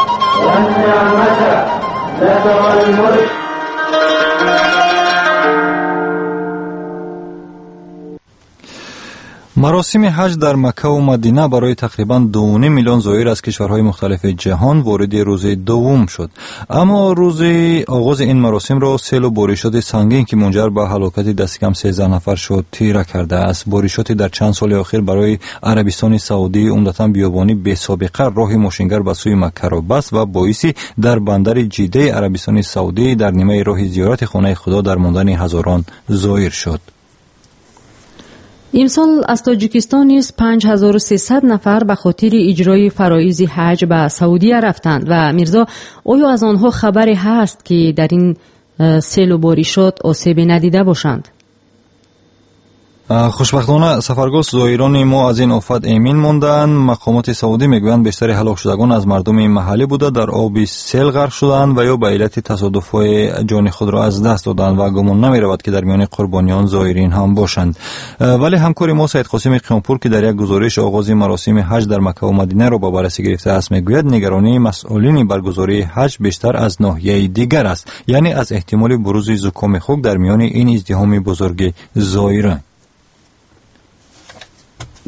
مراسم حج در مکه و مدینه برای تقریباً دو و نیم میلیون زائر از کشورهای مختلف جهان وارد روز دوم شد. اما روز آغاز این مراسم را سیل و بارشات سنگین که منجر به هلاکت دست کم سیزده نفر شد تیره کرده است. بارشات در چند سال اخیر برای عربستان سعودی عمدتاً بیابانی بی سابقه راه ماشینگر به سوی مکه را بست و باعث در بندر جده عربستان سعودی در نیمه راه زیارت خانه خدا در ماندن هزاران زائر شد. امسال از تاجیکستان نیز پنج هزار و سیصد نفر به خاطر اجرای فرایض حج به سعودیه رفتند و میرزا آیا از آنها خبری هست که در این سیل و بارشات آسیبی ندیده باشند؟ خوشبختانه سفرگاه زائران ما از این آفت ایمن ماندند. مقامات سعودی میگویند بیشتر هلاک شدگان از مردم محلی بوده، در آب سیل غرق شدند و یا به علت تصادف‌های جان خود را از دست دادند و گمان نمی‌رود که در میان قربانیان زائرین هم باشند. ولی همکار ما سید قاسم قیامپور که در یک گزارش آغاز مراسم حج در مکه و مدینه را با بررسی گرفته است میگوید نگرانی مسئولین برگزاری حج بیشتر از ناحیه دیگر است، یعنی از احتمال بروز زکام خوک در میان این ازدحام بزرگ زائران.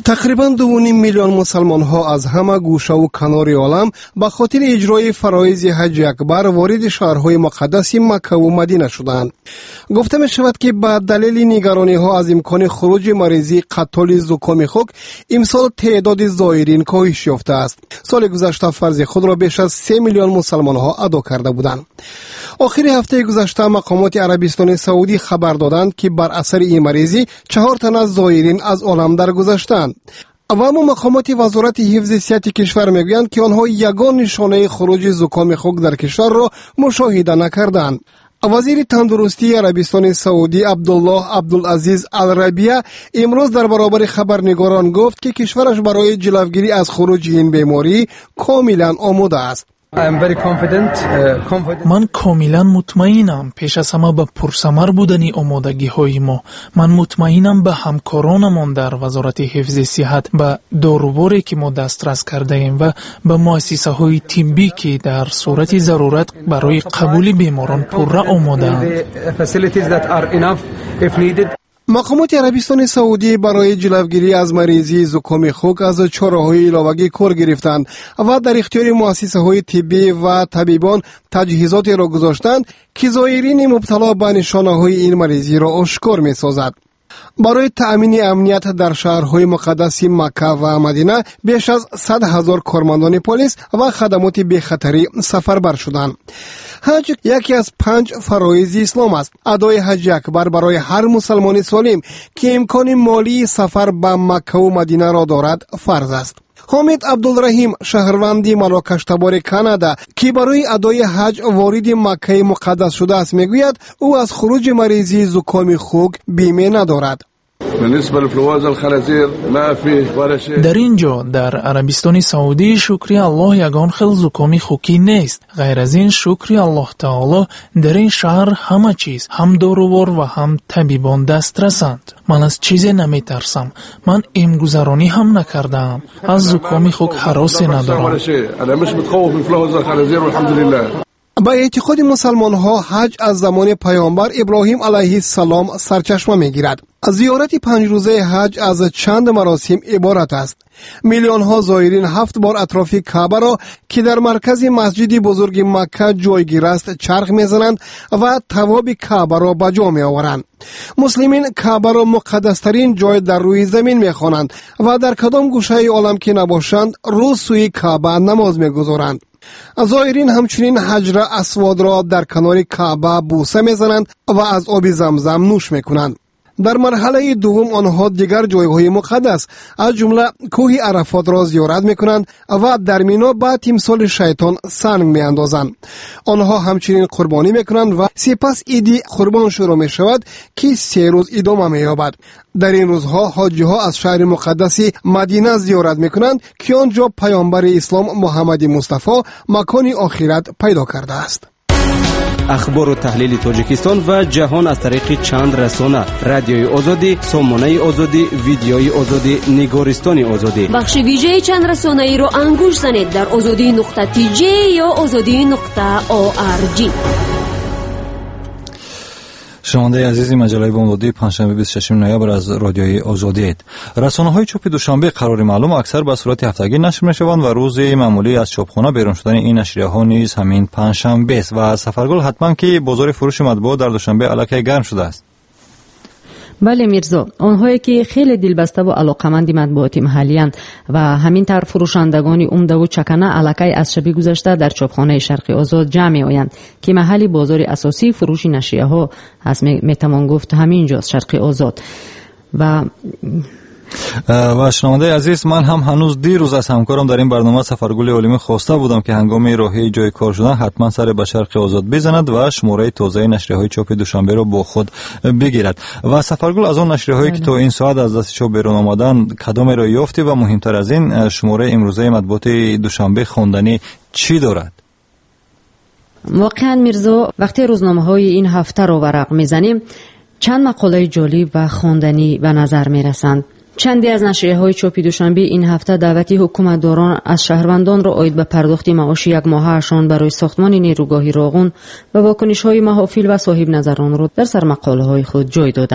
تقریبا دو و نیم میلیون مسلمان ها از همه گوشه و کنار عالم به خاطر اجرای فرایض حج اکبر وارد شهرهای مقدس مکه و مدینه شدند. گفته می شود که به دلیل نگرانی ها از امکان خروج مریضی قتل زکام خوک امسال تعداد زائرین کاهش یافته است. سال گذشته فرض خود را بیش از سه میلیون مسلمان ها ادا کرده بودند. آخر هفته گذشته مقامات عربستان سعودی خبر دادند که بر اثر این مریضی چهار تن از زائرین از عالم درگذشتند. و اما مقامات وزارت حفظ صحت کشور میگویند که آنها یگان نشانه خروج زکام خوک در کشور را مشاهده نکردند. وزیر تندرستی عربستان سعودی عبدالله عبدالعزیز الربیع امروز در برابر خبرنگاران گفت که کشورش برای جلوگیری از خروج این بیماری کاملا آماده است. من کاملا مطمئنم پیش از همه به پرثمر بودنی آمادگی های ما. من مطمئنم به همکارانمان در وزارت حفظ صحت، به داروباری که ما دسترس کرده ایم و به مؤسسه های طبی که در صورت ضرورت برای قبول بیماران پره آماده اند. مقامات عربستان سعودی برای جلوگیری از مریضی زکام خوک از چاره‌های علاوه‌ای کار گرفتند و در اختیار مؤسسه‌های طبی و طبیبان تجهیزاتی را گذاشتند که زائرین مبتلا به نشانه‌های این مریضی را آشکار می‌سازد. برای تأمین امنیت در شهرهای مقدس مکه و مدینه بیش از صد هزار کارمندان پلیس و خدمات بی‌خطری سفربر شدند. حج یکی از پنج فرایض اسلام است. ادای حج اکبر برای هر مسلمان سالم که امکان مالی سفر به مکه و مدینه را دارد فرض است. حامد عبدالرحیم شهروندی مراکش تبار کانادا که برای ادای حج وارد مکه مقدس شده است میگوید او از خروج مریضی زکام خوک بیمه ندارد. در اینجا در عربستان سعودی شکر الله یگان خل زکام خوکی نیست. غیر از این شکر الله تعالی در این شهر همه چیز هم داروبار و هم طبیبان دسترسند. من از چیزی نمی ترسم. من امگذرانی هم نکردم. از زکام خوک هراسی ندارم. با اعتقاد مسلمان ها حج از زمان پیامبر ابراهیم علیه السلام سرچشمه می گیرد. زیارت پنج روزه حج از چند مراسم عبارت است. میلیون ها زائرین هفت بار اطراف کعبه را که در مرکز مسجد بزرگ مکه جایگیر است چرخ میزنند و طواف کعبه را به جا می آورند. مسلمین کعبه را مقدسترین جای در روی زمین می خوانند و در کدام گوشه عالم که نباشند رو سوی کعبه نماز می گذارند. زائرین همچنین حجر اسود را در کنار کعبه بوسه میزنند و از آب زمزم نوش میکنند. در مرحله دوم آنها دیگر جایهای مقدس از جمله کوه عرفات را زیارت میکنند و در مینا به تمثال شیطان سنگ میاندازند. آنها همچنین قربانی میکنند و سپس عید قربان شروع میشود که سه روز ادامه مییابد. در این روزها حاجی‌ها از شهر مقدس مدینه زیارت میکنند که آنجا پیامبر اسلام محمد مصطفی مکان آخرت پیدا کرده است. اخبار و تحلیل تاجیکستان و جهان از طریق چند رسانه: رادیوی آزادی، سامانه آزادی، ویدیوی آزادی، نگارستان آزادی. بخش ویژه چند رسانه ای را انگوش زنید در آزادی نقطه تی جی یا آزادی نقطه او آر جی. شنونده عزیزی مجله بامدادی پنجشنبه بیست و ششم نوامبر از رادیوی آزادی. رسانه‌های چاپ دوشنبه قرار معلوم اکثر به صورت هفتگی نشر می‌شوند و روز معمولی از چاپخانه بیرون شدن این نشریه‌ها نیز همین پنجشنبه است و سفرگل حتما که بازار فروش مطبوعات در دوشنبه الکی گرم شده است. بله میرزا، آنهایی که خیلی دلبسته و علاقمند مطبوعات محلی اند و همین طور فروشندگان عمده و چکنه الکی از شب گذشته در چاپخانه شرق آزاد جمع آیند که محلی بازار اساسی فروش نشریه ها هست. میتوان گفت همین جاست، شرق آزاد. و و شنونده عزیز، من هم هنوز دیروز از همکارم در این برنامه سفرگل عالمی خواسته بودم که هنگام راهی جای کار شدن حتما سر به شرق آزاد بزند و شماره تازه نشریه‌های چاپ دوشنبه را با خود بگیرد. و سفرگل از اون نشریه‌هایی که تا این ساعت از دست چاپ بیرون آمدن کدام را یافتی و مهمتر از این شماره امروزه مطبوعات دوشنبه خواندنی چی دارد؟ واقعا میرزا، وقتی روزنامه‌های این هفته را ورق میزنیم چند مقاله جالب و خواندنی به نظر میرسند. چندی از نشریه‌های چاپی دوشنبه این هفته دعوتی حکومتداران از شهروندان را عاید به پرداخت معاش یک ماهه‌شان برای ساختمان نیروگاه راغون و واکنش‌های محافل و صاحب نظران را در سر مقاله‌های خود جای دادند.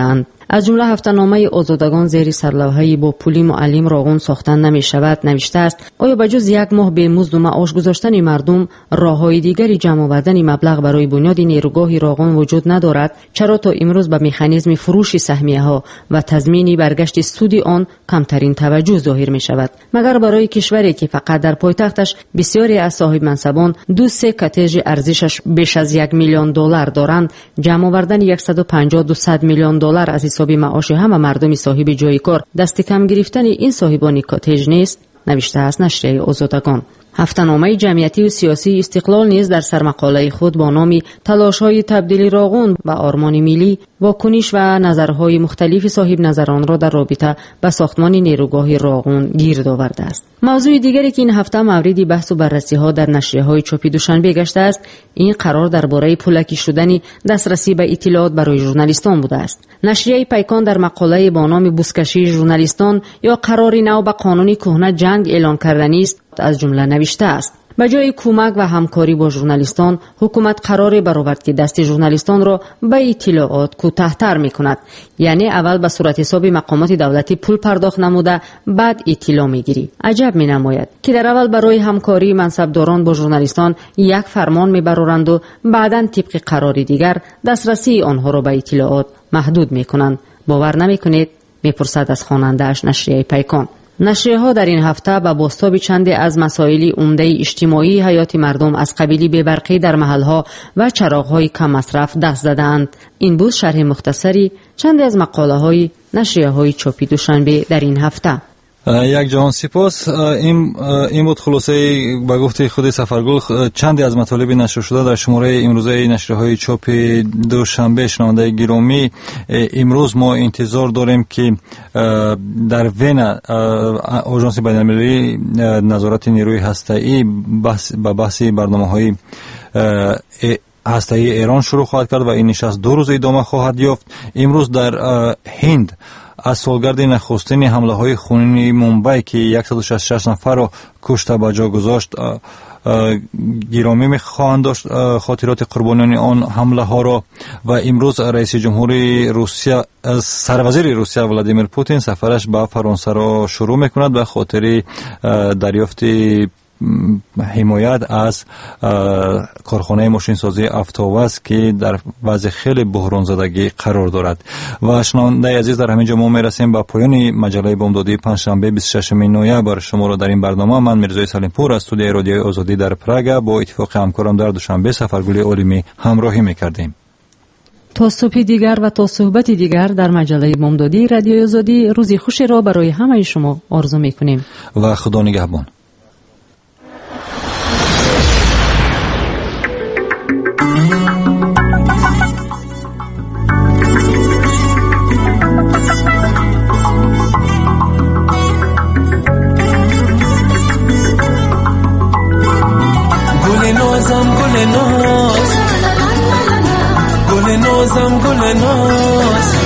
از جمله هفته‌نامه آزادگان زیر سرلوحه‌ای با پولی معلم راغون ساختن نمی شود نوشته است: آیا بجز یک ماه به مزد و معاش گذاشتن مردم راه‌های دیگری جمع آوردن مبلغ برای بنیاد نیروگاه راغون وجود ندارد؟ چرا تا امروز به مکانیزم فروش سهمیه‌ها و تضمین برگشت سود آن کمترین توجه ظاهر می شود؟ مگر برای کشوری که فقط در پایتختش بسیاری از صاحب منصبان دو سه کاتج ارزشش بیش از یک میلیون دلار دارند، جمع آوردن صد و پنجاه تا دویست میلیون دلار از حساب معاش همه مردم صاحب جای کار دست کم گرفتن این صاحبان کاتج نیست؟ نوشته است نشریه آزادگان. هفته‌نامه جمعیتی و سیاسی استقلال نیز در سرمقاله خود با نام تلاش‌های تبدیل راغون به آرمان ملی واکنش و نظرهای مختلف صاحب نظران را در رابطه با ساختمان نیروگاه راغون گرد آورده است. موضوع دیگری که این هفته مورد بحث و بررسی ها در نشریه‌های چاپی دوشنبه گشته است، این قرار درباره پولکی شدن دسترسی به اطلاعات برای ژورنالیستان بوده است. نشریه پیکان در مقاله با نام بوسکشی ژورنالیستان یا قرار نو به قانون کهنه جنگ اعلان کردنی است از جمله نوشته است: به جای کمک و همکاری با ژورنالیستان، حکومت قرار برآورد که دست ژورنالیستان را به اطلاعات کوتاه‌تر می‌کند. یعنی اول به صورت حساب مقامات دولتی پول پرداخت نموده بعد اطلاع می‌گیری. عجب می‌نماید که در اول برای همکاری منصبداران با ژورنالیستان یک فرمان می‌برند و بعداً طبق قرار دیگر دسترسی آنها را به اطلاعات محدود می‌کنند. باور نمی‌کنید؟ می‌پرسد از خواننده‌اش نشریه پیکان. نشریه ها در این هفته به بازتاب چند از مسائل عمده اجتماعی حیات مردم از قبیل بی‌برقی در محلها و چراغ‌های کم مصرف دست زدند. این بود شرح مختصری چند از مقاله های نشریه های چاپی دوشنبه در این هفته. یک جهان سپاس. این این بود خلاصه به گفته خود سفرگل چندی از مطالب نشر شده در شماره امروزه نشریه‌های چاپ دوشنبه. شنونده گرامی، امروز ما انتظار داریم که در وین آژانس بین‌المللی نظارت نیروی هسته‌ای بحث به بحث برنامه‌های هسته‌ای ایران شروع خواهد کرد و این نشست دو روز ادامه خواهد یافت. امروز در هند از سالگرد نخستین حمله های خونین مومبای که صد و شصت و شش نفر را کشته به جا گذاشت گرامی می‌خواهند داشت خاطرات قربانیان آن حمله ها را. و امروز رئیس جمهور روسیه سروزیر روسیه ولادیمیر پوتین سفرش به فرانسه را شروع می‌کند به خاطر دریافت حمایت از کارخانه ماشین سازی افتاوز که در وضع خیلی بحران زدگی قرار دارد. و شنونده عزیز، در همینجا ما میرسیم به پایان مجله بامدادی پنجشنبه بیست و ششم نوامبر. شما را در این برنامه من میرزای سلیمی پور از استودیوی رادیوی آزادی در پراگ با اتفاق همکارم در دوشنبه سفرگل عالمی همراهی میکردیم. تا صبح دیگر و تا صحبت دیگر در مجله بامدادی رادیوی آزادی روزی خوشی را برای همه شما آرزو میکنیم و خدا نگهبان. نازم گل ناز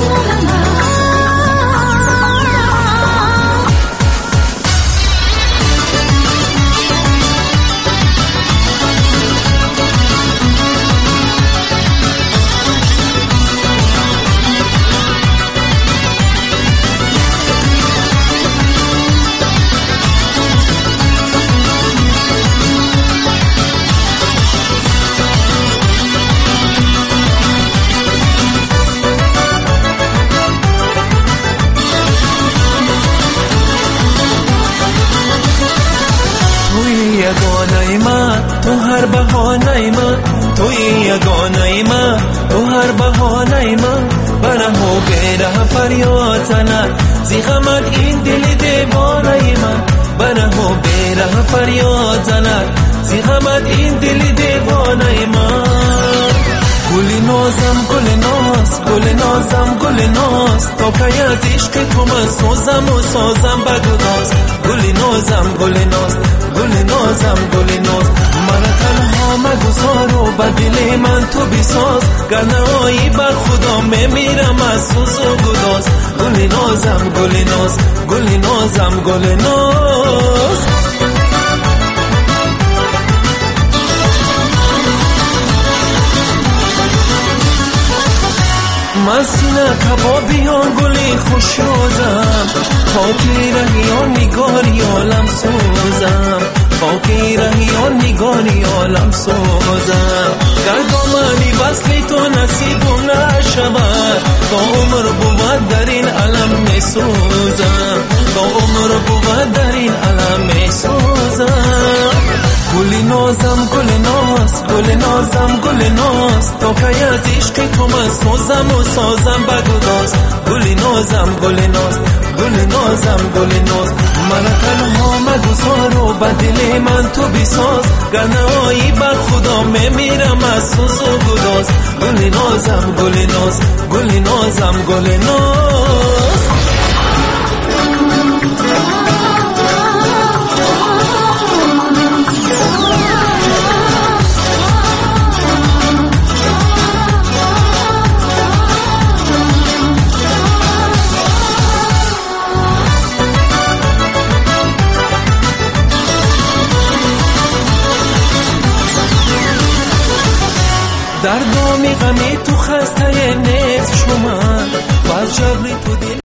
تو هر بهانه من، توی یگانه من، تو هر بهانه من، بره و بره فریاد زند زی غمت این دل دیوانه من، بره و بره فریاد زند زی غمت این دل دیوانه من. گل نازم گل ناز، گل نازم گل ناز، تا که از عشق تو من سازم و سازم بگداز. گل نازم گل ناز، گل نازم گل ناز، من تنها مگذار و به دل من تو بساز، گناهی بر خدا میمیرم از سوز و گداز. گل نازم گل ناز، گل نازم گل ناز. مسئول اینا کبابیان گلی خوش روزم خاکی رهیان نگاری عالم سوزم خاکی رهیان نگاری عالم سوزم گردامانی وصلی تو نصیبم نشود تا عمر بود در این علم می سوزم تا عمر بود در این علم می سوزم گلی نازم گل ناز گل نازم گل ناز تا که از عشق تو من سازم و سازم بگداز گل نازم گل ناز گل نازم گل ناز من تنها مگذار و بدل من تو بساز گناهی بر خدا میمیرم از سوز و گداز گل نازم گل ناز گل نازم گل ناز در دامی غمی تو خسته نیست شما و از جبری تو